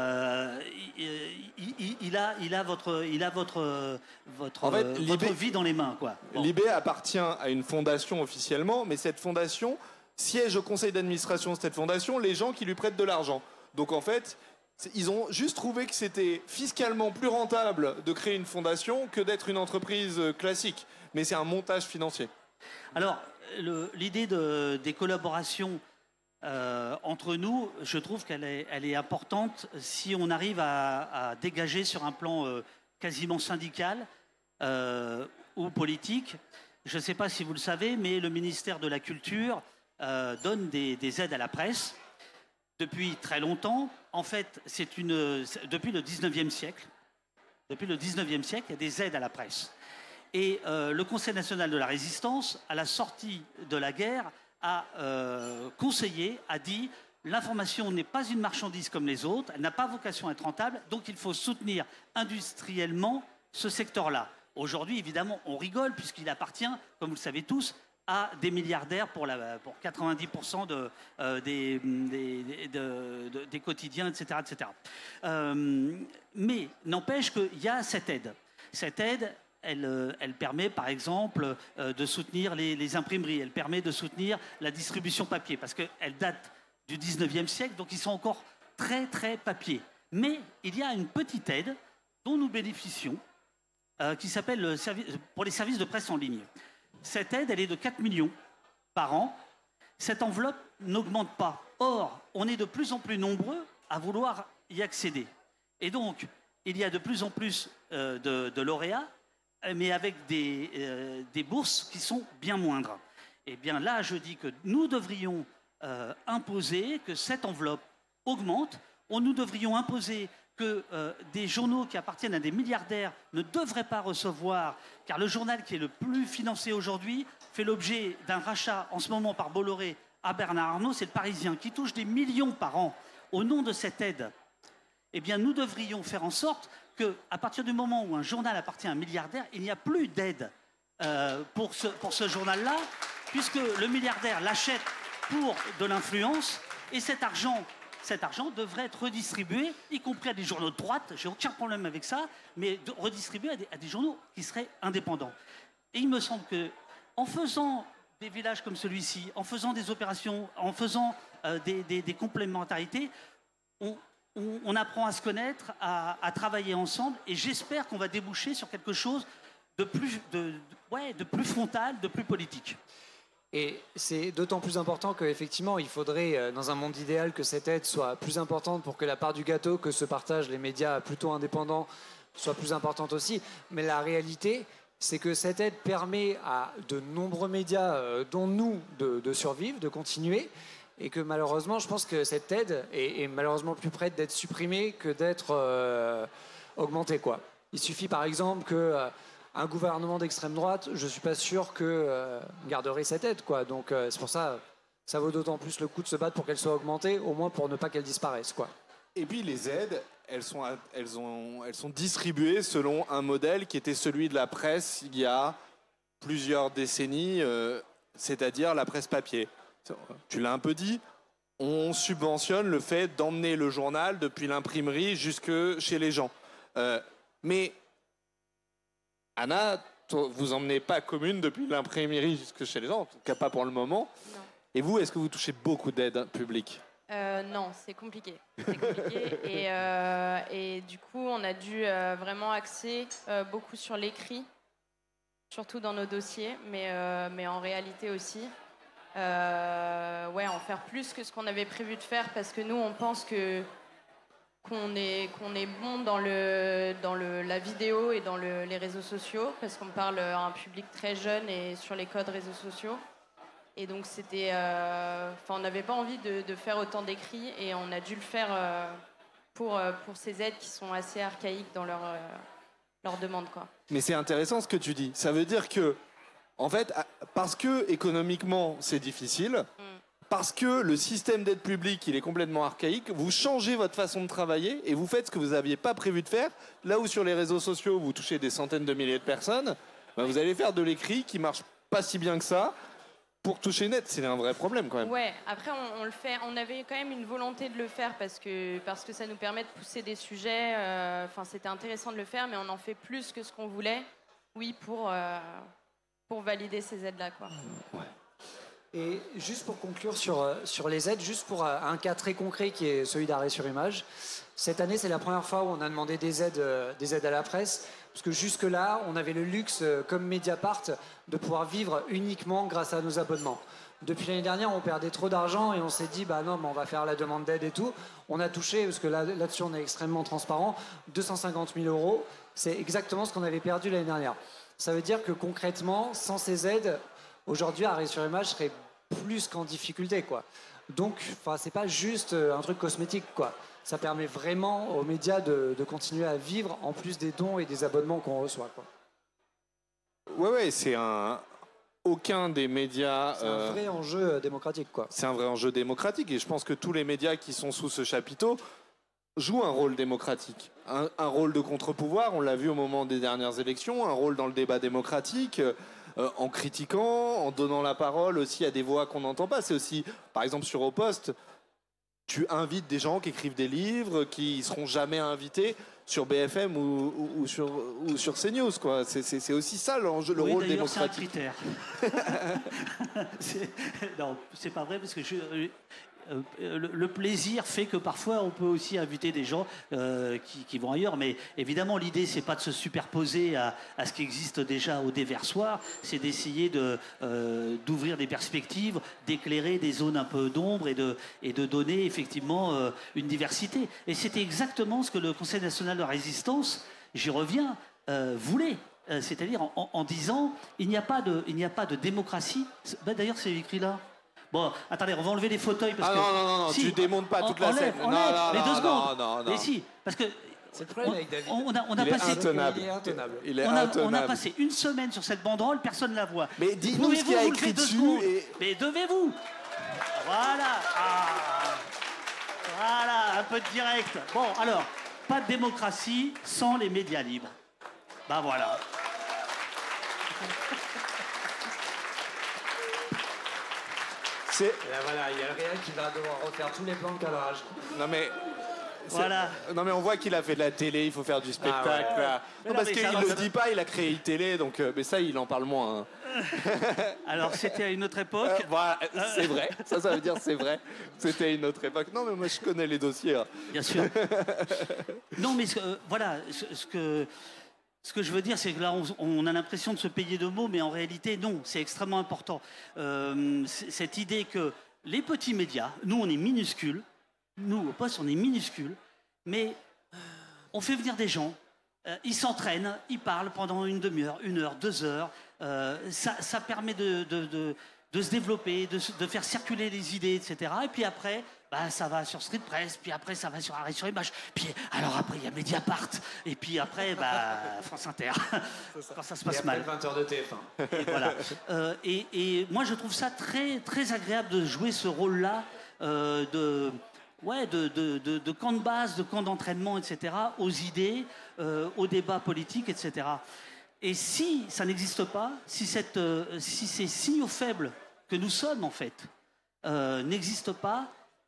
il a votre En fait, vie dans les mains, quoi. Bon. Libé appartient à une fondation officiellement, mais cette fondation siège au conseil d'administration de cette fondation les gens qui lui prêtent de l'argent. Donc en fait, ils ont juste trouvé que c'était fiscalement plus rentable de créer une fondation que d'être une entreprise classique. Mais c'est un montage financier. Alors, l'idée des collaborations entre nous, je trouve qu'elle est importante si on arrive à dégager sur un plan quasiment syndical ou politique. Je ne sais pas si vous le savez, mais le ministère de la Culture donne des aides à la presse depuis très longtemps. En fait, depuis le 19e siècle. Depuis le 19e siècle, il y a des aides à la presse. Et le Conseil national de la résistance, à la sortie de la guerre, a conseillé, a dit l'information n'est pas une marchandise comme les autres, elle n'a pas vocation à être rentable, donc il faut soutenir industriellement ce secteur-là. Aujourd'hui, évidemment, on rigole puisqu'il appartient, comme vous le savez tous, à des milliardaires pour 90% des quotidiens, etc. etc. Mais n'empêche qu'il y a cette aide. Cette aide, elle permet, par exemple, de soutenir les imprimeries. Elle permet de soutenir la distribution papier, parce qu'elle date du 19e siècle, donc ils sont encore très, très papier. Mais il y a une petite aide dont nous bénéficions, qui s'appelle pour les services de presse en ligne. Cette aide, elle est de 4 millions par an. Cette enveloppe n'augmente pas. Or, on est de plus en plus nombreux à vouloir y accéder. Et donc, il y a de plus en plus de lauréats, mais avec des bourses qui sont bien moindres. Et bien là, je dis que nous devrions imposer que cette enveloppe augmente. Nous devrions imposer que des journaux qui appartiennent à des milliardaires ne devraient pas recevoir, car le journal qui est le plus financé aujourd'hui fait l'objet d'un rachat en ce moment par Bolloré à Bernard Arnault, c'est le Parisien, qui touche des millions par an. Au nom de cette aide, eh bien, nous devrions faire en sorte qu'à partir du moment où un journal appartient à un milliardaire, il n'y a plus d'aide pour ce journal-là, puisque le milliardaire l'achète pour de l'influence, et cet argent devrait être redistribué, y compris à des journaux de droite, j'ai aucun problème avec ça, mais redistribué à des journaux qui seraient indépendants. Et il me semble qu'en faisant des villages comme celui-ci, en faisant des opérations, en faisant des complémentarités, on apprend à se connaître, à travailler ensemble, et j'espère qu'on va déboucher sur quelque chose de plus frontal, de plus politique. Et c'est d'autant plus important qu'effectivement, il faudrait, dans un monde idéal, que cette aide soit plus importante pour que la part du gâteau que se partagent les médias plutôt indépendants soit plus importante aussi. Mais la réalité, c'est que cette aide permet à de nombreux médias, dont nous, de survivre, de continuer. Et que malheureusement, je pense que cette aide est malheureusement plus près d'être supprimée que d'être augmentée, quoi. Il suffit par exemple que... un gouvernement d'extrême droite, je ne suis pas sûr que garderait cette aide, quoi. Donc c'est pour ça, ça vaut d'autant plus le coup de se battre pour qu'elle soit augmentée, au moins pour ne pas qu'elle disparaisse, quoi. Et puis les aides, elles sont distribuées selon un modèle qui était celui de la presse il y a plusieurs décennies, c'est-à-dire la presse papier. Tu l'as un peu dit, on subventionne le fait d'emmener le journal depuis l'imprimerie jusque chez les gens. Mais Anna, vous emmenez pas Commune depuis l'imprimerie jusque chez les gens, en tout cas pas pour le moment. Non. Et vous, est-ce que vous touchez beaucoup d'aides publiques ? Non, c'est compliqué. Et du coup, on a dû vraiment axer beaucoup sur l'écrit, surtout dans nos dossiers, mais en réalité aussi. En faire plus que ce qu'on avait prévu de faire, parce que nous, on pense qu'on est bon dans la vidéo et dans les réseaux sociaux, parce qu'on parle à un public très jeune et sur les codes réseaux sociaux. Et donc on n'avait pas envie de faire autant d'écrits, et on a dû le faire pour ces aides qui sont assez archaïques dans leur demande, quoi. Mais c'est intéressant ce que tu dis. Ça veut dire que, en fait, parce que économiquement c'est difficile, parce que le système d'aide publique il est complètement archaïque, vous changez votre façon de travailler et vous faites ce que vous n'aviez pas prévu de faire. Là où sur les réseaux sociaux vous touchez des centaines de milliers de personnes, ben vous allez faire de l'écrit qui marche pas si bien que ça. Pour toucher net, c'est un vrai problème quand même. Ouais, après on le fait, on avait quand même une volonté de le faire parce que ça nous permet de pousser des sujets, enfin c'était intéressant de le faire, mais on en fait plus que ce qu'on voulait, oui, pour valider ces aides-là, quoi. Ouais. Et juste pour conclure sur les aides, juste pour un cas très concret qui est celui d'Arrêt sur Image, cette année c'est la première fois où on a demandé des aides à la presse, parce que jusque-là on avait le luxe, comme Mediapart, de pouvoir vivre uniquement grâce à nos abonnements. Depuis l'année dernière on perdait trop d'argent et on s'est dit bah non mais on va faire la demande d'aide et tout. On a touché, parce que là-dessus on est extrêmement transparent, 250 000 €, c'est exactement ce qu'on avait perdu l'année dernière. Ça veut dire que concrètement, sans ces aides, aujourd'hui, Arrêt sur Image serait plus qu'en difficulté, quoi. Donc, c'est pas juste un truc cosmétique, quoi. Ça permet vraiment aux médias de continuer à vivre, en plus des dons et des abonnements qu'on reçoit, quoi. Ouais, c'est aucun des médias... C'est un vrai enjeu démocratique, quoi. C'est un vrai enjeu démocratique et je pense que tous les médias qui sont sous ce chapiteau joue un rôle démocratique, un rôle de contre-pouvoir, on l'a vu au moment des dernières élections, un rôle dans le débat démocratique, en critiquant, en donnant la parole aussi à des voix qu'on n'entend pas. C'est aussi, par exemple sur Au Poste, tu invites des gens qui écrivent des livres, qui seront jamais invités sur BFM ou sur CNews, quoi. C'est aussi ça l'enjeu, le rôle démocratique. C'est un critère. Non, c'est pas vrai parce que le plaisir fait que parfois on peut aussi inviter des gens qui vont ailleurs, mais évidemment l'idée c'est pas de se superposer à ce qui existe déjà au déversoir, c'est d'essayer d'ouvrir des perspectives, d'éclairer des zones un peu d'ombre et de donner effectivement une diversité. Et c'était exactement ce que le Conseil national de résistance, j'y reviens, voulait. C'est-à-dire en disant il n'y a pas de démocratie. D'ailleurs c'est écrit là. Bon, attendez, on va enlever les fauteuils parce que... Non, si, tu démontes pas toute la scène. Mais 2 secondes. Non. Mais si, parce que... C'est le problème avec David. On a passé... Il est intenable. On a passé une semaine sur cette banderole, personne ne la voit. Mais dis-nous ce qu'il y a écrit dessus. Mais devez-vous. Voilà. Voilà, un peu de direct. Bon, alors, pas de démocratie sans les médias libres. Ben voilà. Et là, voilà, il y a le réel qui va devoir refaire tous les plans de cadrage. Non mais Voilà. Non mais on voit qu'il a fait de la télé, il faut faire du spectacle. Là. Non, parce qu'il ne le dit pas, il a créé télé, donc mais ça il en parle moins. Hein. Alors c'était à une autre époque. Voilà, c'est vrai. Ça veut dire c'est vrai. C'était à une autre époque. Non mais moi je connais les dossiers. Hein. Bien sûr. Non mais voilà, ce que je veux dire, c'est que là, on a l'impression de se payer de mots, mais en réalité, non, c'est extrêmement important. Cette idée que les petits médias, nous, on est minuscules, nous, au Poste, on est minuscules, mais on fait venir des gens, ils s'entraînent, ils parlent pendant une demi-heure, 1 heure, 2 heures, ça permet de se développer, de faire circuler les idées, etc. Et puis après, ça va sur Street Press, puis après ça va sur Arrêt sur Image, puis alors après il y a Mediapart, et puis après France Inter, quand ça se passe mal. 20h de TF1. Et voilà. Et moi je trouve ça très, très agréable de jouer ce rôle-là de camp de base, de camp d'entraînement, etc., aux idées, aux débats politiques, etc. Et si ça n'existe pas, si ces signaux faibles que nous sommes en fait n'existent pas,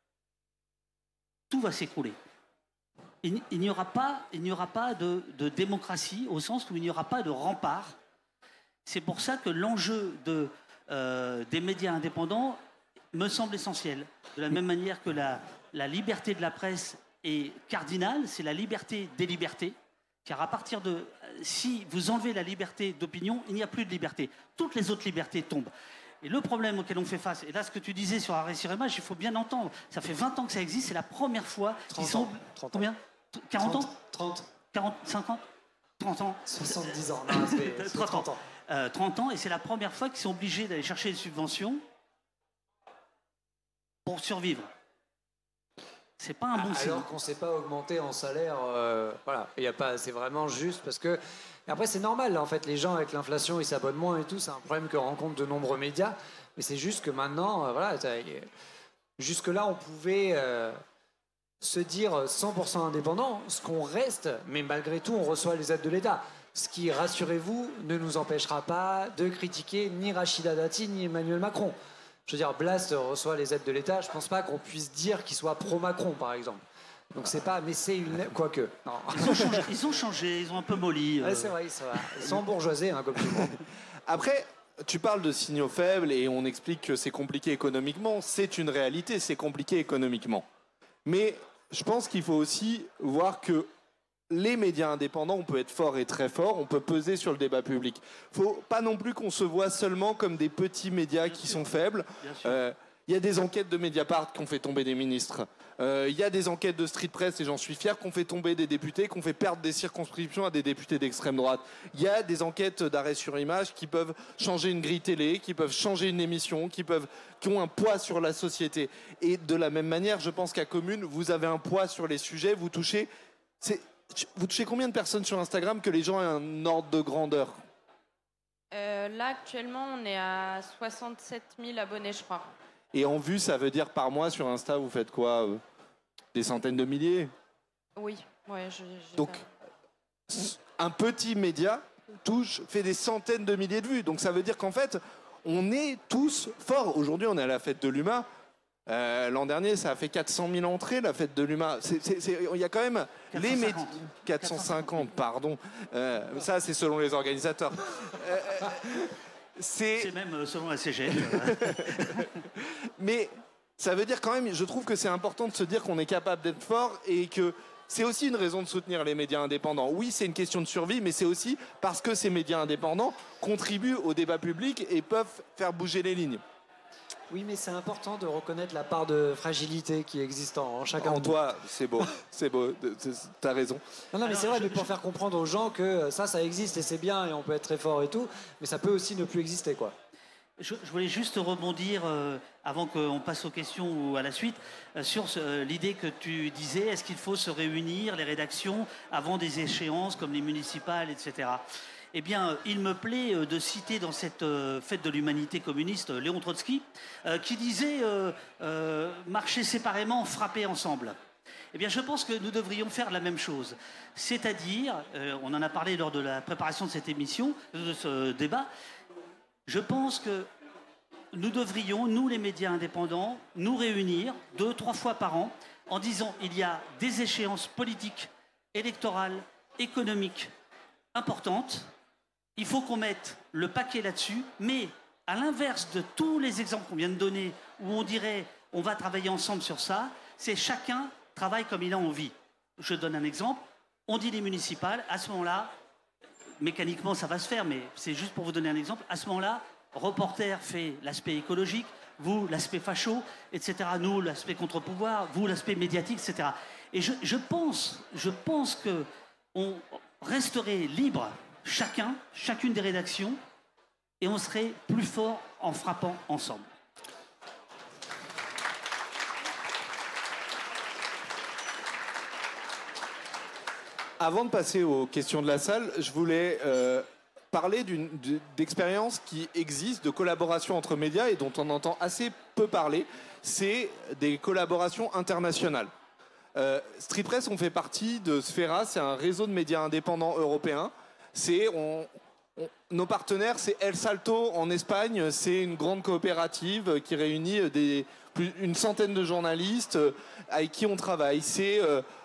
tout va s'écrouler. Il n'y aura pas de démocratie au sens où il n'y aura pas de rempart. C'est pour ça que l'enjeu des médias indépendants me semble essentiel. De la même manière que la liberté de la presse est cardinale, c'est la liberté des libertés. Car à partir de... Si vous enlevez la liberté d'opinion, il n'y a plus de liberté. Toutes les autres libertés tombent. Et le problème auquel on fait face, et là ce que tu disais sur Arrêt sur Image, il faut bien entendre, ça fait 20 ans que ça existe, c'est la première fois qu'ils sont... 30 ans. Combien 40 ans 30. 40, 50 30 ans 70 ans. Non, c'est 30 ans. 30 ans, et c'est la première fois qu'ils sont obligés d'aller chercher des subventions pour survivre. C'est pas un bon signe. Alors qu'on ne s'est pas augmenté en salaire, voilà. Il y a pas, c'est vraiment juste parce que. Et après, c'est normal, là, en fait, les gens avec l'inflation, ils s'abonnent moins et tout. C'est un problème que rencontrent de nombreux médias. Mais c'est juste que maintenant, voilà, jusque-là, on pouvait se dire 100% indépendant, ce qu'on reste, mais malgré tout, on reçoit les aides de l'État. Ce qui, rassurez-vous, ne nous empêchera pas de critiquer ni Rachida Dati ni Emmanuel Macron. Je veux dire, Blast reçoit les aides de l'État. Je pense pas qu'on puisse dire qu'il soit pro-Macron, par exemple. Donc c'est pas, mais c'est une, quoique. Non. Ils ont changé, ils ont un peu molli. Ouais, c'est vrai, ça va. Ils sont bourgeoisés, hein, comme tout le monde. Après, tu parles de signaux faibles et on explique que c'est compliqué économiquement. C'est une réalité, c'est compliqué économiquement. Mais je pense qu'il faut aussi voir que les médias indépendants, on peut être fort et très fort, on peut peser sur le débat public. Il ne faut pas non plus qu'on se voit seulement comme des petits médias qui sont faibles. Il y a des enquêtes de Mediapart qui ont fait tomber des ministres. Il y a des enquêtes de Street Press, et j'en suis fier, qui ont fait tomber des députés, qui ont fait perdre des circonscriptions à des députés d'extrême droite. Il y a des enquêtes d'arrêt sur image qui peuvent changer une grille télé, qui peuvent changer une émission, qui ont un poids sur la société. Et de la même manière, je pense qu'à Commune, vous avez un poids sur les sujets, vous touchez combien de personnes sur Instagram que les gens aient un ordre de grandeur ? Là, actuellement, on est à 67 000 abonnés, je crois. Et en vue, ça veut dire par mois sur Insta, vous faites quoi ? Des centaines de milliers ? Oui, ouais, Donc, un petit média fait des centaines de milliers de vues. Donc ça veut dire qu'en fait, on est tous forts. Aujourd'hui, on est à la fête de l'UMA. L'an dernier, ça a fait 400 000 entrées, la fête de l'UMA. Il y a quand même 450, pardon. Ça, c'est selon les organisateurs. C'est même selon la CGL. Mais ça veut dire quand même, je trouve que c'est important de se dire qu'on est capable d'être fort et que c'est aussi une raison de soutenir les médias indépendants. Oui, c'est une question de survie, mais c'est aussi parce que ces médias indépendants contribuent au débat public et peuvent faire bouger les lignes. Oui, mais c'est important de reconnaître la part de fragilité qui existe en chacun de nous. Toi, c'est beau, t'as raison. Non, mais c'est vrai, mais pour faire comprendre aux gens que ça existe et c'est bien et on peut être très fort et tout, mais ça peut aussi ne plus exister, quoi. Je voulais juste rebondir, avant qu'on passe aux questions ou à la suite, sur l'idée que tu disais, est-ce qu'il faut se réunir, les rédactions, avant des échéances comme les municipales, etc. Eh bien, il me plaît de citer dans cette fête de l'humanité communiste Léon Trotsky, qui disait marcher séparément, frapper ensemble. Eh bien, je pense que nous devrions faire la même chose. C'est-à-dire, on en a parlé lors de la préparation de cette émission, de ce débat, je pense que nous devrions, nous les médias indépendants, nous réunir 2-3 fois par an en disant il y a des échéances politiques, électorales, économiques importantes. Il faut qu'on mette le paquet là-dessus, mais à l'inverse de tous les exemples qu'on vient de donner, où on dirait on va travailler ensemble sur ça, c'est chacun travaille comme il a envie. Je donne un exemple, on dit les municipales, à ce moment-là, mécaniquement ça va se faire, mais c'est juste pour vous donner un exemple, à ce moment-là, Reporter fait l'aspect écologique, vous l'aspect facho, etc. Nous l'aspect contre-pouvoir, vous l'aspect médiatique, etc. Et je pense qu'on resterait libre, chacune des rédactions, et on serait plus fort en frappant ensemble. Avant de passer aux questions de la salle, je voulais parler d'expériences qui existent, de collaboration entre médias et dont on entend assez peu parler. C'est des collaborations internationales. Street Press, on fait partie de Sfera, c'est un réseau de médias indépendants européens. Nos partenaires, c'est El Salto en Espagne, c'est une grande coopérative qui réunit une centaine de journalistes avec qui on travaille. C'est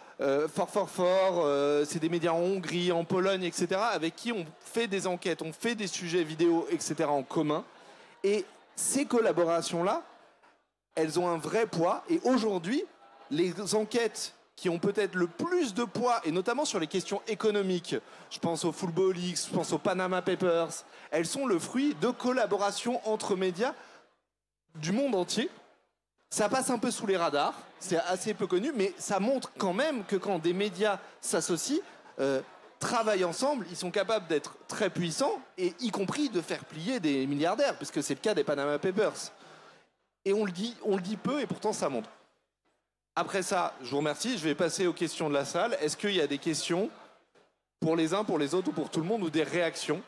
c'est des médias en Hongrie, en Pologne, etc., avec qui on fait des enquêtes, on fait des sujets vidéo, etc., en commun. Et ces collaborations-là, elles ont un vrai poids. Et aujourd'hui, les enquêtes qui ont peut-être le plus de poids, et notamment sur les questions économiques, je pense au Football Leaks, je pense aux Panama Papers, elles sont le fruit de collaborations entre médias du monde entier. Ça passe un peu sous les radars, c'est assez peu connu, mais ça montre quand même que quand des médias s'associent, travaillent ensemble, ils sont capables d'être très puissants, et y compris de faire plier des milliardaires, puisque c'est le cas des Panama Papers. Et on le dit peu, et pourtant ça montre. Après ça, je vous remercie. Je vais passer aux questions de la salle. Est-ce qu'il y a des questions pour les uns, pour les autres ou pour tout le monde ou des réactions?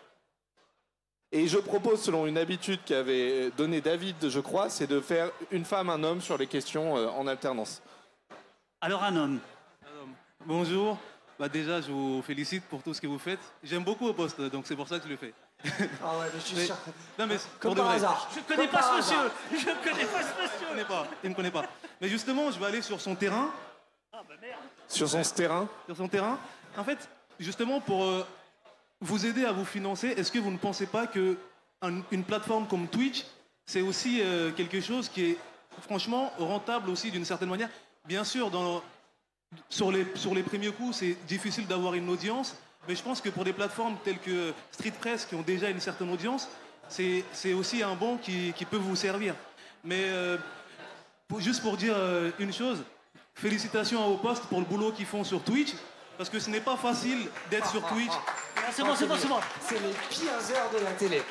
Et je propose, selon une habitude qu'avait donnée David, je crois, c'est de faire une femme, un homme sur les questions en alternance. Alors un homme. Bonjour. Déjà, je vous félicite pour tout ce que vous faites. J'aime beaucoup au poste, donc c'est pour ça que je le fais. Ah ouais, mais je suis sûr. Non, mais Comme par hasard. Je connais pas ce monsieur. Je connais pas ce monsieur. Il me connaît pas. Mais justement, je vais aller sur son terrain. Ah bah merde. Sur son terrain? Sur son terrain. En fait, justement, pour vous aider à vous financer, est-ce que vous ne pensez pas que une plateforme comme Twitch, c'est aussi quelque chose qui est franchement rentable aussi d'une certaine manière? Bien sûr, sur les premiers coups, c'est difficile d'avoir une audience, mais je pense que pour des plateformes telles que Street Press, qui ont déjà une certaine audience, c'est aussi un bon qui peut vous servir. Mais juste pour dire une chose, félicitations au poste pour le boulot qu'ils font sur Twitch, parce que ce n'est pas facile d'être sur Twitch. Ah, c'est bon. C'est les pires heures de la télé.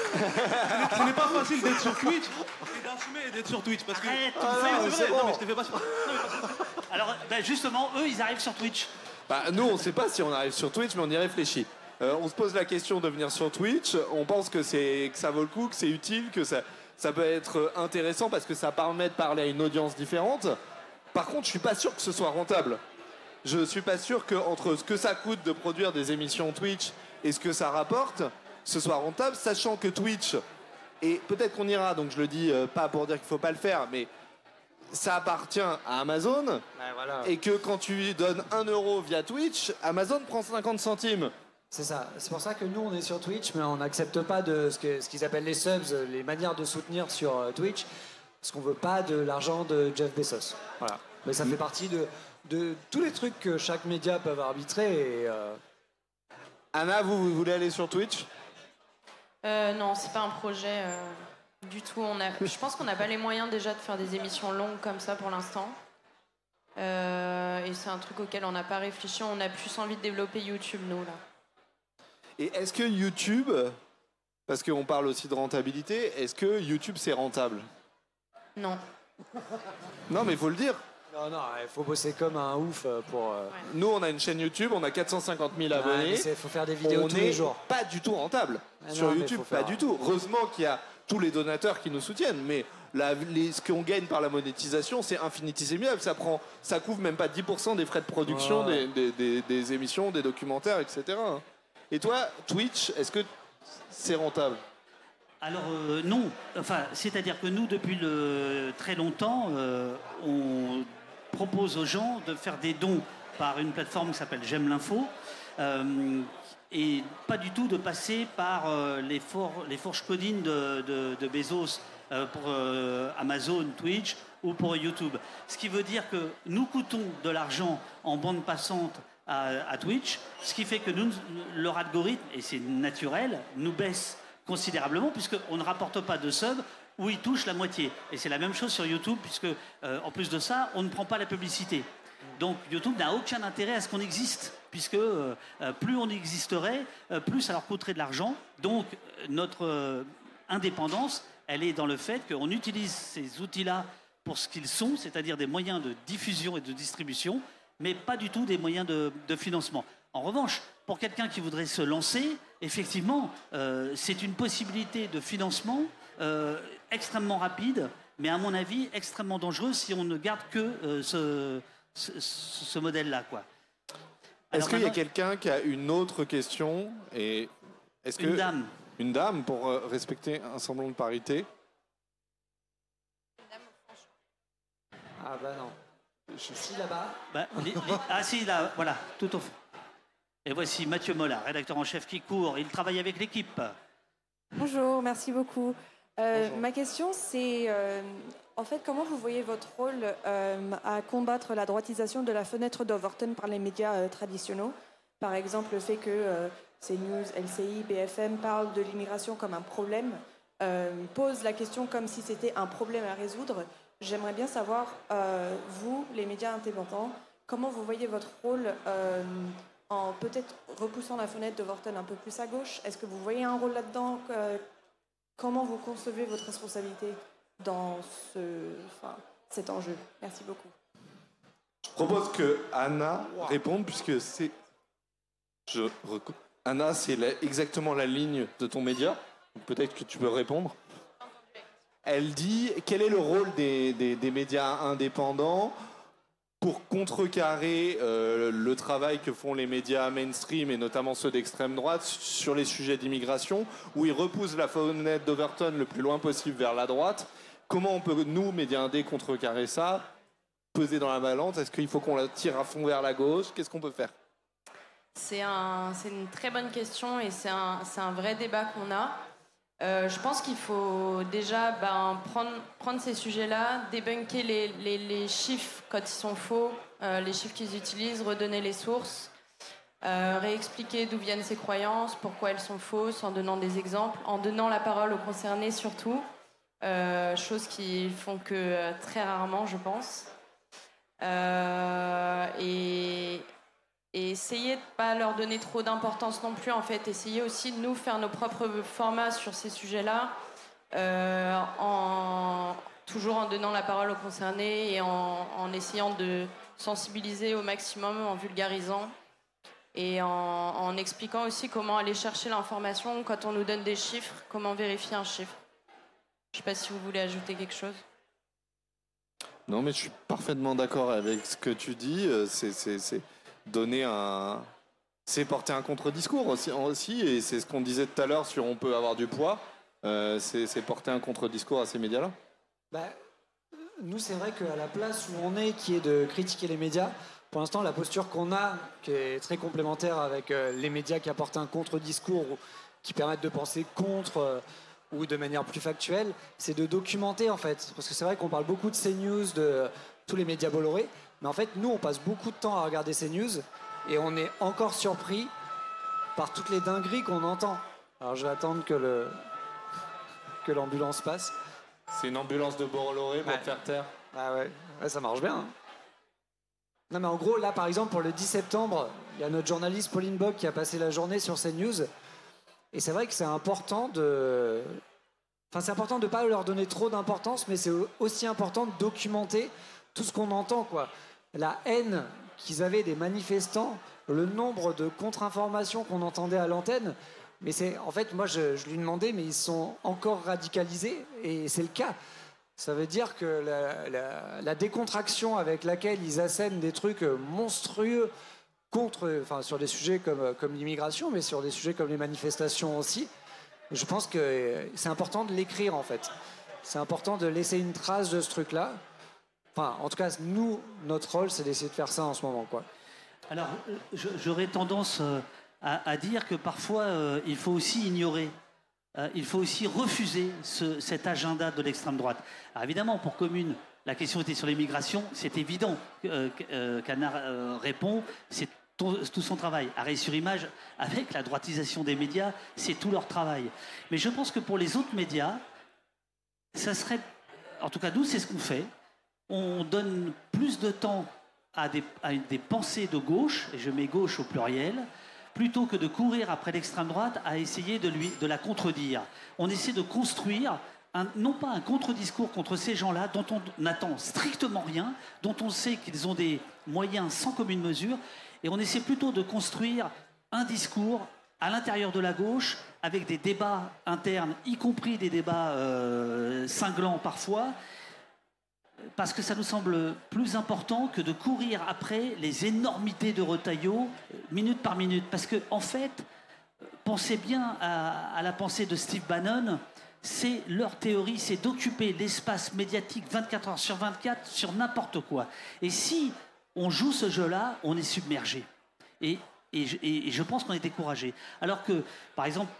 Ce n'est pas facile d'être sur Twitch et d'assumer et d'être sur Twitch, parce que... Arrête, c'est vrai, bon. non, mais je te fais pas... Alors, justement, eux, ils arrivent sur Twitch. Nous, on ne sait pas si on arrive sur Twitch, mais on y réfléchit. On se pose la question de venir sur Twitch. On pense que ça vaut le coup, que c'est utile, que ça peut être intéressant parce que ça permet de parler à une audience différente. Par contre, je suis pas sûr que ce soit rentable. Je suis pas sûr qu'entre ce que ça coûte de produire des émissions Twitch et ce que ça rapporte, ce soit rentable, sachant que Twitch, et peut-être qu'on ira, donc je le dis pas pour dire qu'il faut pas le faire, mais ça appartient à Amazon, Ouais, voilà. et que quand tu donnes 1 euro via Twitch, Amazon prend 50 centimes. C'est ça. C'est pour ça que nous, on est sur Twitch, mais on n'accepte pas de ce qu'ils appellent les subs, les manières de soutenir sur Twitch, parce qu'on veut pas de l'argent de Jeff Bezos. Voilà. Mais ça fait partie de tous les trucs que chaque média peut arbitrer. Et, Anna, vous voulez aller sur Twitch? Non, c'est pas un projet du tout. Je pense qu'on n'a pas les moyens déjà de faire des émissions longues comme ça pour l'instant. Et c'est un truc auquel on n'a pas réfléchi. On a plus envie de développer YouTube, nous, là. Et est-ce que YouTube, parce qu'on parle aussi de rentabilité, est-ce que YouTube c'est rentable? Non. Non, mais il faut le dire. non, il faut bosser comme un ouf pour. Nous, on a une chaîne YouTube, on a 450 000 abonnés. Il faut faire des vidéos On tous les n'est jours. pas du tout rentable Ah sur non, mais YouTube, faut pas faire- du tout. Heureusement qu'il y a tous les donateurs qui nous soutiennent, mais ce qu'on gagne par la monétisation, c'est infinitésimal. Ça couvre même pas 10% des frais de production Ouais. des émissions, des documentaires, etc. Et toi, Twitch, est-ce que c'est rentable? Alors non, enfin, c'est-à-dire que nous, depuis très longtemps, on propose aux gens de faire des dons par une plateforme qui s'appelle J'aime l'info, et pas du tout de passer par les fourches codines de Bezos pour Amazon, Twitch ou pour YouTube. Ce qui veut dire que nous coûtons de l'argent en bande passante à Twitch, ce qui fait que leur algorithme, et c'est naturel, nous baisse considérablement puisqu'on ne rapporte pas de sub où ils touchent la moitié. Et c'est la même chose sur YouTube puisque, en plus de ça, on ne prend pas la publicité. Donc YouTube n'a aucun intérêt à ce qu'on existe puisque plus on existerait, plus ça leur coûterait de l'argent. Donc notre indépendance, elle est dans le fait qu'on utilise ces outils-là pour ce qu'ils sont, c'est-à-dire des moyens de diffusion et de distribution, mais pas du tout des moyens de financement. En revanche, pour quelqu'un qui voudrait se lancer, effectivement, c'est une possibilité de financement extrêmement rapide, mais à mon avis extrêmement dangereuse si on ne garde que ce modèle-là, quoi. Est-ce qu'il y a maintenant, quelqu'un qui a une autre question? Et est-ce que une dame. Une dame pour respecter un semblant de parité? Ah bah non. Si là-bas. Ah si, là, voilà, tout au fond. Et voici Mathieu Mollard, rédacteur en chef qui court. Il travaille avec l'équipe. Bonjour, merci beaucoup. Bonjour. Ma question, c'est en fait, comment vous voyez votre rôle à combattre la droitisation de la fenêtre d'Overton par les médias traditionnels? Par exemple, le fait que CNews, LCI, BFM parlent de l'immigration comme un problème, pose la question comme si c'était un problème à résoudre. J'aimerais bien savoir, vous, les médias indépendants, comment vous voyez votre rôle en peut-être repoussant la fenêtre d'Overton un peu plus à gauche? Est-ce que vous voyez un rôle là-dedans? Comment vous concevez votre responsabilité dans cet enjeu? Merci beaucoup. propose que Anna réponde, puisque c'est... Anna, c'est exactement la ligne de ton média. Donc peut-être que tu peux répondre. Elle dit, quel est le rôle des médias indépendants pour contrecarrer le travail que font les médias mainstream et notamment ceux d'extrême droite sur les sujets d'immigration, où ils repoussent la fenêtre d'Overton le plus loin possible vers la droite. Comment on peut, nous, médias indés, contrecarrer ça, peser dans la balance? Est-ce qu'il faut qu'on la tire à fond vers la gauche? Qu'est-ce qu'on peut faire? C'est une très bonne question et c'est un vrai débat qu'on a. Je pense qu'il faut déjà prendre ces sujets-là, débunker les chiffres quand ils sont faux, les chiffres qu'ils utilisent, redonner les sources, réexpliquer d'où viennent ces croyances, pourquoi elles sont fausses, en donnant des exemples, en donnant la parole aux concernés surtout, chose qu'ils font que très rarement, je pense. Et essayer de ne pas leur donner trop d'importance non plus, en fait. Essayer aussi de nous faire nos propres formats sur ces sujets-là, toujours en donnant la parole aux concernés et en essayant de sensibiliser au maximum, en vulgarisant et en expliquant aussi comment aller chercher l'information quand on nous donne des chiffres, comment vérifier un chiffre. Je ne sais pas si vous voulez ajouter quelque chose. Non, mais je suis parfaitement d'accord avec ce que tu dis. C'est porter un contre-discours aussi, et c'est ce qu'on disait tout à l'heure sur on peut avoir du poids, c'est porter un contre-discours à ces médias-là. Nous, c'est vrai qu'à la place où on est, qui est de critiquer les médias, pour l'instant, la posture qu'on a, qui est très complémentaire avec les médias qui apportent un contre-discours, qui permettent de penser contre ou de manière plus factuelle, c'est de documenter en fait. Parce que c'est vrai qu'on parle beaucoup de CNews, de tous les médias Bolloré, mais en fait, nous, on passe beaucoup de temps à regarder CNews et on est encore surpris par toutes les dingueries qu'on entend. Alors, je vais attendre que l'ambulance passe. C'est une ambulance de Bolloré pour te faire taire. Ah ouais, ça marche bien. Hein. Non, mais en gros, là, par exemple, pour le 10 septembre, il y a notre journaliste Pauline Bock qui a passé la journée sur CNews. Et c'est vrai que c'est important de... Enfin, c'est important de ne pas leur donner trop d'importance, mais c'est aussi important de documenter tout ce qu'on entend, quoi. La haine qu'ils avaient des manifestants, le nombre de contre-informations qu'on entendait à l'antenne. Mais c'est, en fait, moi, je lui demandais, mais ils sont encore radicalisés, et c'est le cas. Ça veut dire que la décontraction avec laquelle ils assènent des trucs monstrueux sur des sujets comme l'immigration, mais sur des sujets comme les manifestations aussi, je pense que c'est important de l'écrire, en fait. C'est important de laisser une trace de ce truc-là. Enfin, en tout cas, nous, notre rôle, c'est d'essayer de faire ça en ce moment, quoi. Alors, j'aurais tendance à dire que parfois, il faut aussi ignorer, il faut aussi refuser cet agenda de l'extrême droite. Alors évidemment, pour Commune, la question était sur l'immigration, c'est évident qu'Anna répond, c'est tout son travail. Arrêt sur image, avec la droitisation des médias, c'est tout leur travail. Mais je pense que pour les autres médias, ça serait... En tout cas, nous, c'est ce qu'on fait. On donne plus de temps à des pensées de gauche, et je mets gauche au pluriel, plutôt que de courir après l'extrême droite à essayer de la contredire. On essaie de construire, non pas un contre-discours contre ces gens-là, dont on n'attend strictement rien, dont on sait qu'ils ont des moyens sans commune mesure, et on essaie plutôt de construire un discours à l'intérieur de la gauche, avec des débats internes, y compris des débats cinglants parfois, parce que ça nous semble plus important que de courir après les énormités de Retailleau, minute par minute. Parce que, en fait, pensez bien à la pensée de Steve Bannon, c'est leur théorie, c'est d'occuper l'espace médiatique 24 heures sur 24 sur n'importe quoi. Et si on joue ce jeu-là, on est submergé. Et je pense qu'on est découragé. Alors que, par exemple,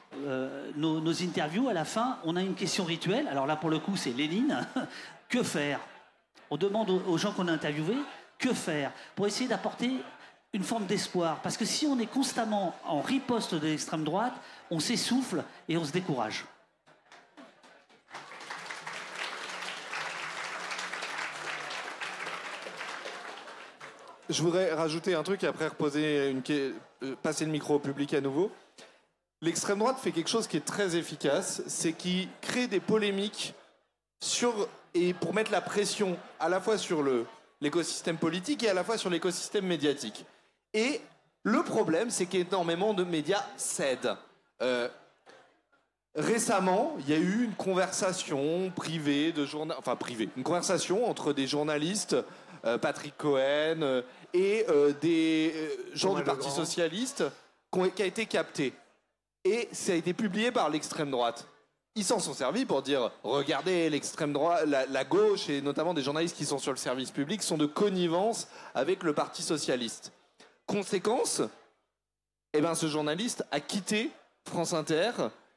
nos interviews, à la fin, on a une question rituelle. Alors là, pour le coup, c'est Lénine. Que faire ? On demande aux gens qu'on a interviewés que faire pour essayer d'apporter une forme d'espoir. Parce que si on est constamment en riposte de l'extrême droite, on s'essouffle et on se décourage. Je voudrais rajouter un truc et après passer le micro au public à nouveau. L'extrême droite fait quelque chose qui est très efficace, c'est qu'il crée des polémiques et pour mettre la pression à la fois sur l'écosystème politique et à la fois sur l'écosystème médiatique. Et le problème, c'est qu'énormément de médias cèdent. Récemment, il y a eu une conversation privée une conversation entre des journalistes, Patrick Cohen et des gens du Parti socialiste, qui a été captée. Et ça a été publié par l'extrême droite. Ils s'en sont servis pour dire, regardez, l'extrême droite, la gauche et notamment des journalistes qui sont sur le service public sont de connivence avec le Parti socialiste. Conséquence, ce journaliste a quitté France Inter.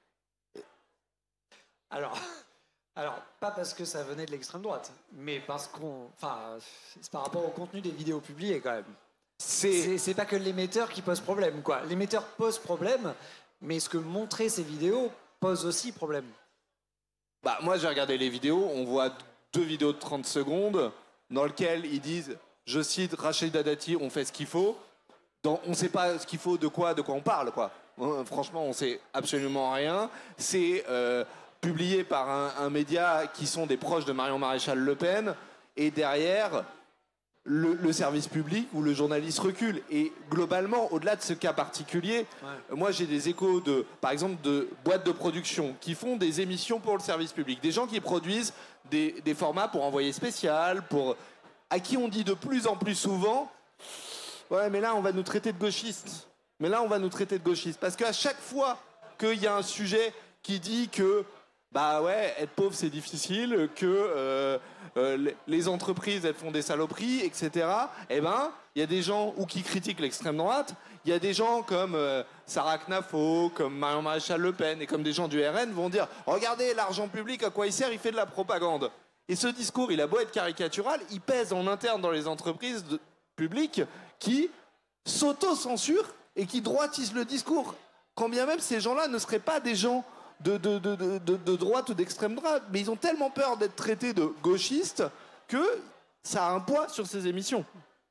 Alors, pas parce que ça venait de l'extrême droite, mais parce c'est par rapport au contenu des vidéos publiées quand même. C'est pas que l'émetteur qui pose problème, quoi. L'émetteur pose problème, mais ce que montraient ces vidéos pose aussi problème. Moi, j'ai regardé les vidéos, on voit 2 vidéos de 30 secondes dans lesquelles ils disent, je cite Rachida Dati, on fait ce qu'il faut. On sait pas ce qu'il faut, de quoi on parle, quoi. Franchement, on sait absolument rien. C'est publié par un média qui sont des proches de Marion Maréchal Le Pen, et derrière, le service public ou le journaliste recule. Et globalement, au-delà de ce cas particulier, moi j'ai des échos par exemple, de boîtes de production qui font des émissions pour le service public, des gens qui produisent des formats pour envoyer spécial, à qui on dit de plus en plus souvent, ouais, mais là on va nous traiter de gauchistes. Parce qu'à chaque fois qu'il y a un sujet qui dit que être pauvre c'est difficile, que les entreprises elles font des saloperies, etc. Il y a des gens qui critiquent l'extrême droite, il y a des gens comme Sarah Knafo, comme Marion Maréchal Le Pen et comme des gens du RN vont dire regardez l'argent public à quoi il sert, il fait de la propagande. Et ce discours, il a beau être caricatural, il pèse en interne dans les entreprises publiques qui s'auto-censurent et qui droitisent le discours. Quand bien même ces gens-là ne seraient pas des gens de droite ou d'extrême droite, mais ils ont tellement peur d'être traités de gauchistes que ça a un poids sur ces émissions.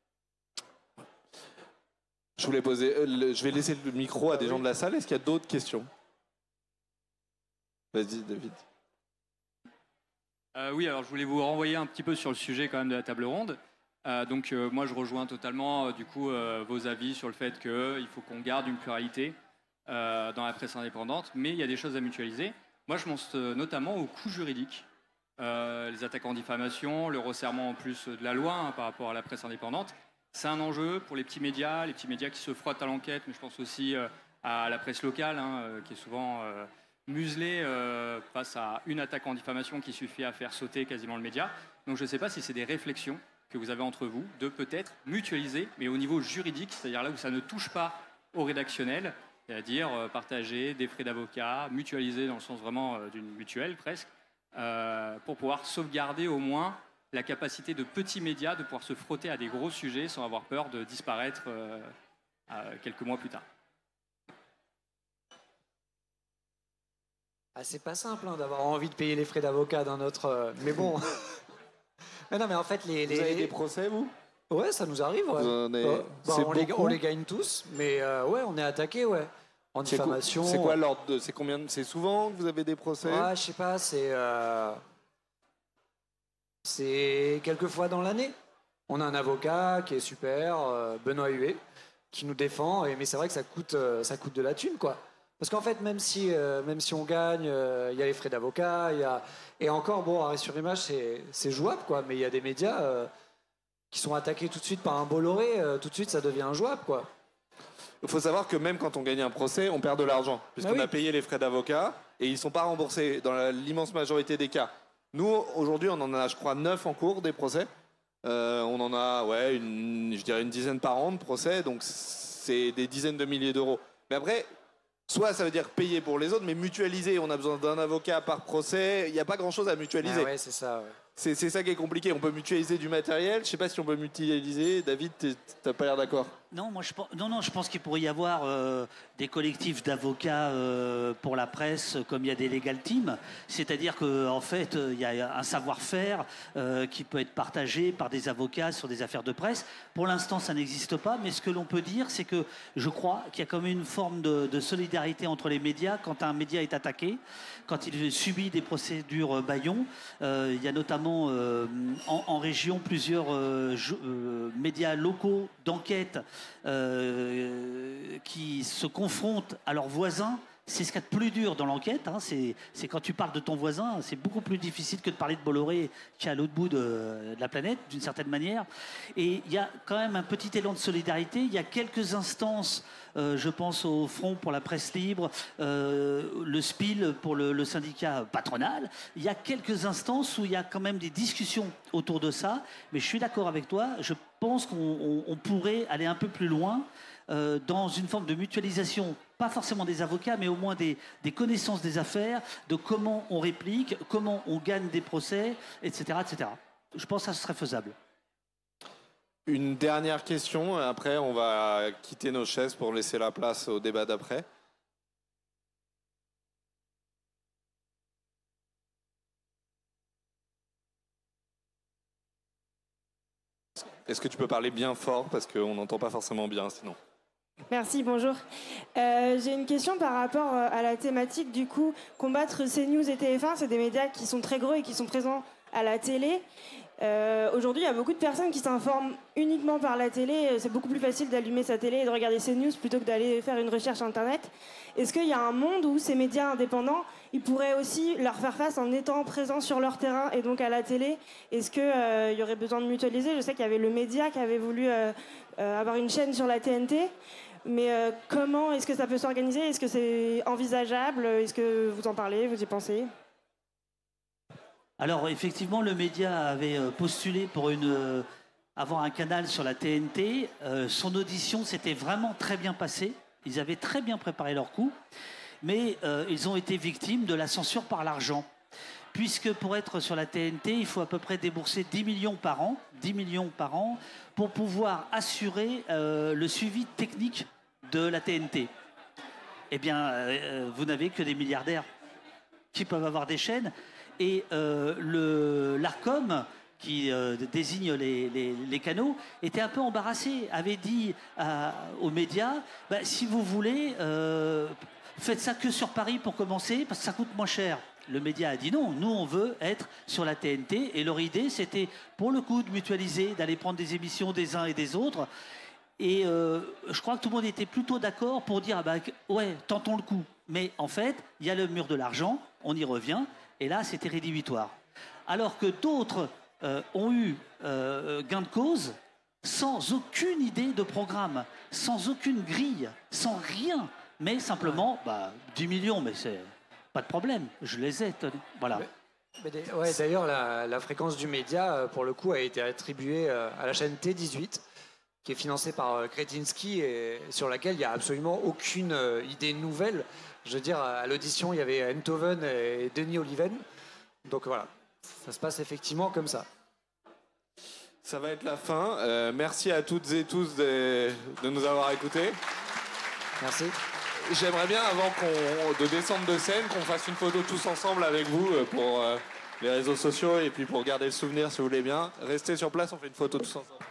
Je vais laisser le micro à des gens de la salle. Est-ce qu'il y a d'autres questions? Vas-y, David. Oui, alors je voulais vous renvoyer un petit peu sur le sujet quand même de la table ronde. Moi, je rejoins totalement vos avis sur le fait qu'il faut qu'on garde une pluralité dans la presse indépendante, mais il y a des choses à mutualiser. Moi, je pense notamment aux coûts juridiques, les attaques en diffamation, le resserrement en plus de la loi par rapport à la presse indépendante. C'est un enjeu pour les petits médias qui se frottent à l'enquête, mais je pense aussi à la presse locale, qui est souvent muselée face à une attaque en diffamation qui suffit à faire sauter quasiment le média. Donc je ne sais pas si c'est des réflexions que vous avez entre vous, de peut-être mutualiser, mais au niveau juridique, c'est-à-dire là où ça ne touche pas au rédactionnel, c'est-à-dire partager des frais d'avocat, mutualiser dans le sens vraiment d'une mutuelle presque, pour pouvoir sauvegarder au moins la capacité de petits médias de pouvoir se frotter à des gros sujets sans avoir peur de disparaître quelques mois plus tard. C'est pas simple d'avoir envie de payer les frais d'avocat dans notre... mais bon... non, mais en fait, vous avez des procès, vous? Ouais, ça nous arrive. Ouais. On les gagne tous, mais on est attaqué, ouais. En diffamation. C'est quoi l'ordre de... C'est souvent que vous avez des procès? Je sais pas, c'est quelques fois dans l'année. On a un avocat qui est super, Benoît Huet, qui nous défend, mais c'est vrai que ça coûte de la thune, quoi. Parce qu'en fait, même si on gagne, il y a les frais d'avocat, et encore, arrêt sur image, c'est jouable, quoi. Mais il y a des médias qui sont attaqués tout de suite par un Bolloré, tout de suite, ça devient injouable, quoi. Il faut savoir que même quand on gagne un procès, on perd de l'argent, puisqu'on a payé les frais d'avocat, et ils ne sont pas remboursés dans l'immense majorité des cas. Nous, aujourd'hui, on en a, je crois, 9 en cours, des procès. On en a, je dirais une dizaine par an de procès, donc c'est des dizaines de milliers d'euros. Mais après... Soit ça veut dire payer pour les autres, mais mutualiser. On a besoin d'un avocat par procès. Il n'y a pas grand-chose à mutualiser. Ouais, c'est ça. Ouais. C'est ça qui est compliqué. On peut mutualiser du matériel. Je ne sais pas si on peut mutualiser. David, tu n'as pas l'air d'accord? Non, je pense qu'il pourrait y avoir des collectifs d'avocats pour la presse, comme il y a des legal teams. C'est-à-dire qu'en fait, il y a un savoir-faire qui peut être partagé par des avocats sur des affaires de presse. Pour l'instant, ça n'existe pas, mais ce que l'on peut dire, c'est que je crois qu'il y a comme une forme de solidarité entre les médias quand un média est attaqué, quand il subit des procédures bâillons. Il y a notamment notamment en région, plusieurs médias locaux d'enquête qui se confrontent à leurs voisins. C'est ce qu'il y a de plus dur dans l'enquête. Hein. C'est quand tu parles de ton voisin, c'est beaucoup plus difficile que de parler de Bolloré qui est à l'autre bout de la planète, d'une certaine manière. Et il y a quand même un petit élan de solidarité. Il y a quelques instances, je pense au Front pour la presse libre, le SPIL pour le syndicat patronal. Il y a quelques instances où il y a quand même des discussions autour de ça. Mais je suis d'accord avec toi. Je pense qu'on pourrait aller un peu plus loin dans une forme de mutualisation, pas forcément des avocats, mais au moins des connaissances des affaires, de comment on réplique, comment on gagne des procès, etc. etc. Je pense que ça serait faisable. Une dernière question, après on va quitter nos chaises pour laisser la place au débat d'après. Est-ce que tu peux parler bien fort parce qu'on n'entend pas forcément bien sinon? Merci, bonjour. J'ai une question par rapport à la thématique. Du coup, combattre CNews et TF1, c'est des médias qui sont très gros et qui sont présents à la télé. Aujourd'hui, il y a beaucoup de personnes qui s'informent uniquement par la télé. C'est beaucoup plus facile d'allumer sa télé et de regarder CNews plutôt que d'aller faire une recherche Internet. Est-ce qu'il y a un monde où ces médias indépendants, ils pourraient aussi leur faire face en étant présents sur leur terrain et donc à la télé? Est-ce qu'il y aurait besoin de mutualiser? Je sais qu'il y avait le Média qui avait voulu avoir une chaîne sur la TNT. Mais comment est-ce que ça peut s'organiser? Est-ce que c'est envisageable? Est-ce que vous en parlez? Vous y pensez? Alors, effectivement, le Média avait postulé pour avoir un canal sur la TNT. Son audition s'était vraiment très bien passée. Ils avaient très bien préparé leur coup. Mais ils ont été victimes de la censure par l'argent. Puisque pour être sur la TNT, il faut à peu près débourser 10 millions par an, pour pouvoir assurer le suivi technique de la TNT. Eh bien, vous n'avez que des milliardaires qui peuvent avoir des chaînes. Et l'ARCOM, qui désigne les canaux, était un peu embarrassé, avait dit aux médias, si vous voulez, faites ça que sur Paris pour commencer, parce que ça coûte moins cher. Le Média a dit non, nous on veut être sur la TNT, et leur idée c'était pour le coup de mutualiser, d'aller prendre des émissions des uns et des autres. Et je crois que tout le monde était plutôt d'accord pour dire ouais, tentons le coup. Mais en fait, il y a le mur de l'argent, on y revient, et là c'était rédhibitoire. Alors que d'autres ont eu gain de cause sans aucune idée de programme, sans aucune grille, sans rien, mais simplement 10 millions, mais c'est pas de problème, je les ai, voilà. D'ailleurs, la fréquence du Média, pour le coup, a été attribuée à la chaîne T18, qui est financée par Kretinsky et sur laquelle il n'y a absolument aucune idée nouvelle. Je veux dire, à l'audition, il y avait Enthoven et Denis Oliven. Donc voilà, ça se passe effectivement comme ça. Ça va être la fin. Merci à toutes et tous de nous avoir écoutés. Merci. J'aimerais bien, avant de descendre de scène, qu'on fasse une photo tous ensemble avec vous pour les réseaux sociaux et puis pour garder le souvenir, si vous voulez bien. Restez sur place, on fait une photo tous ensemble.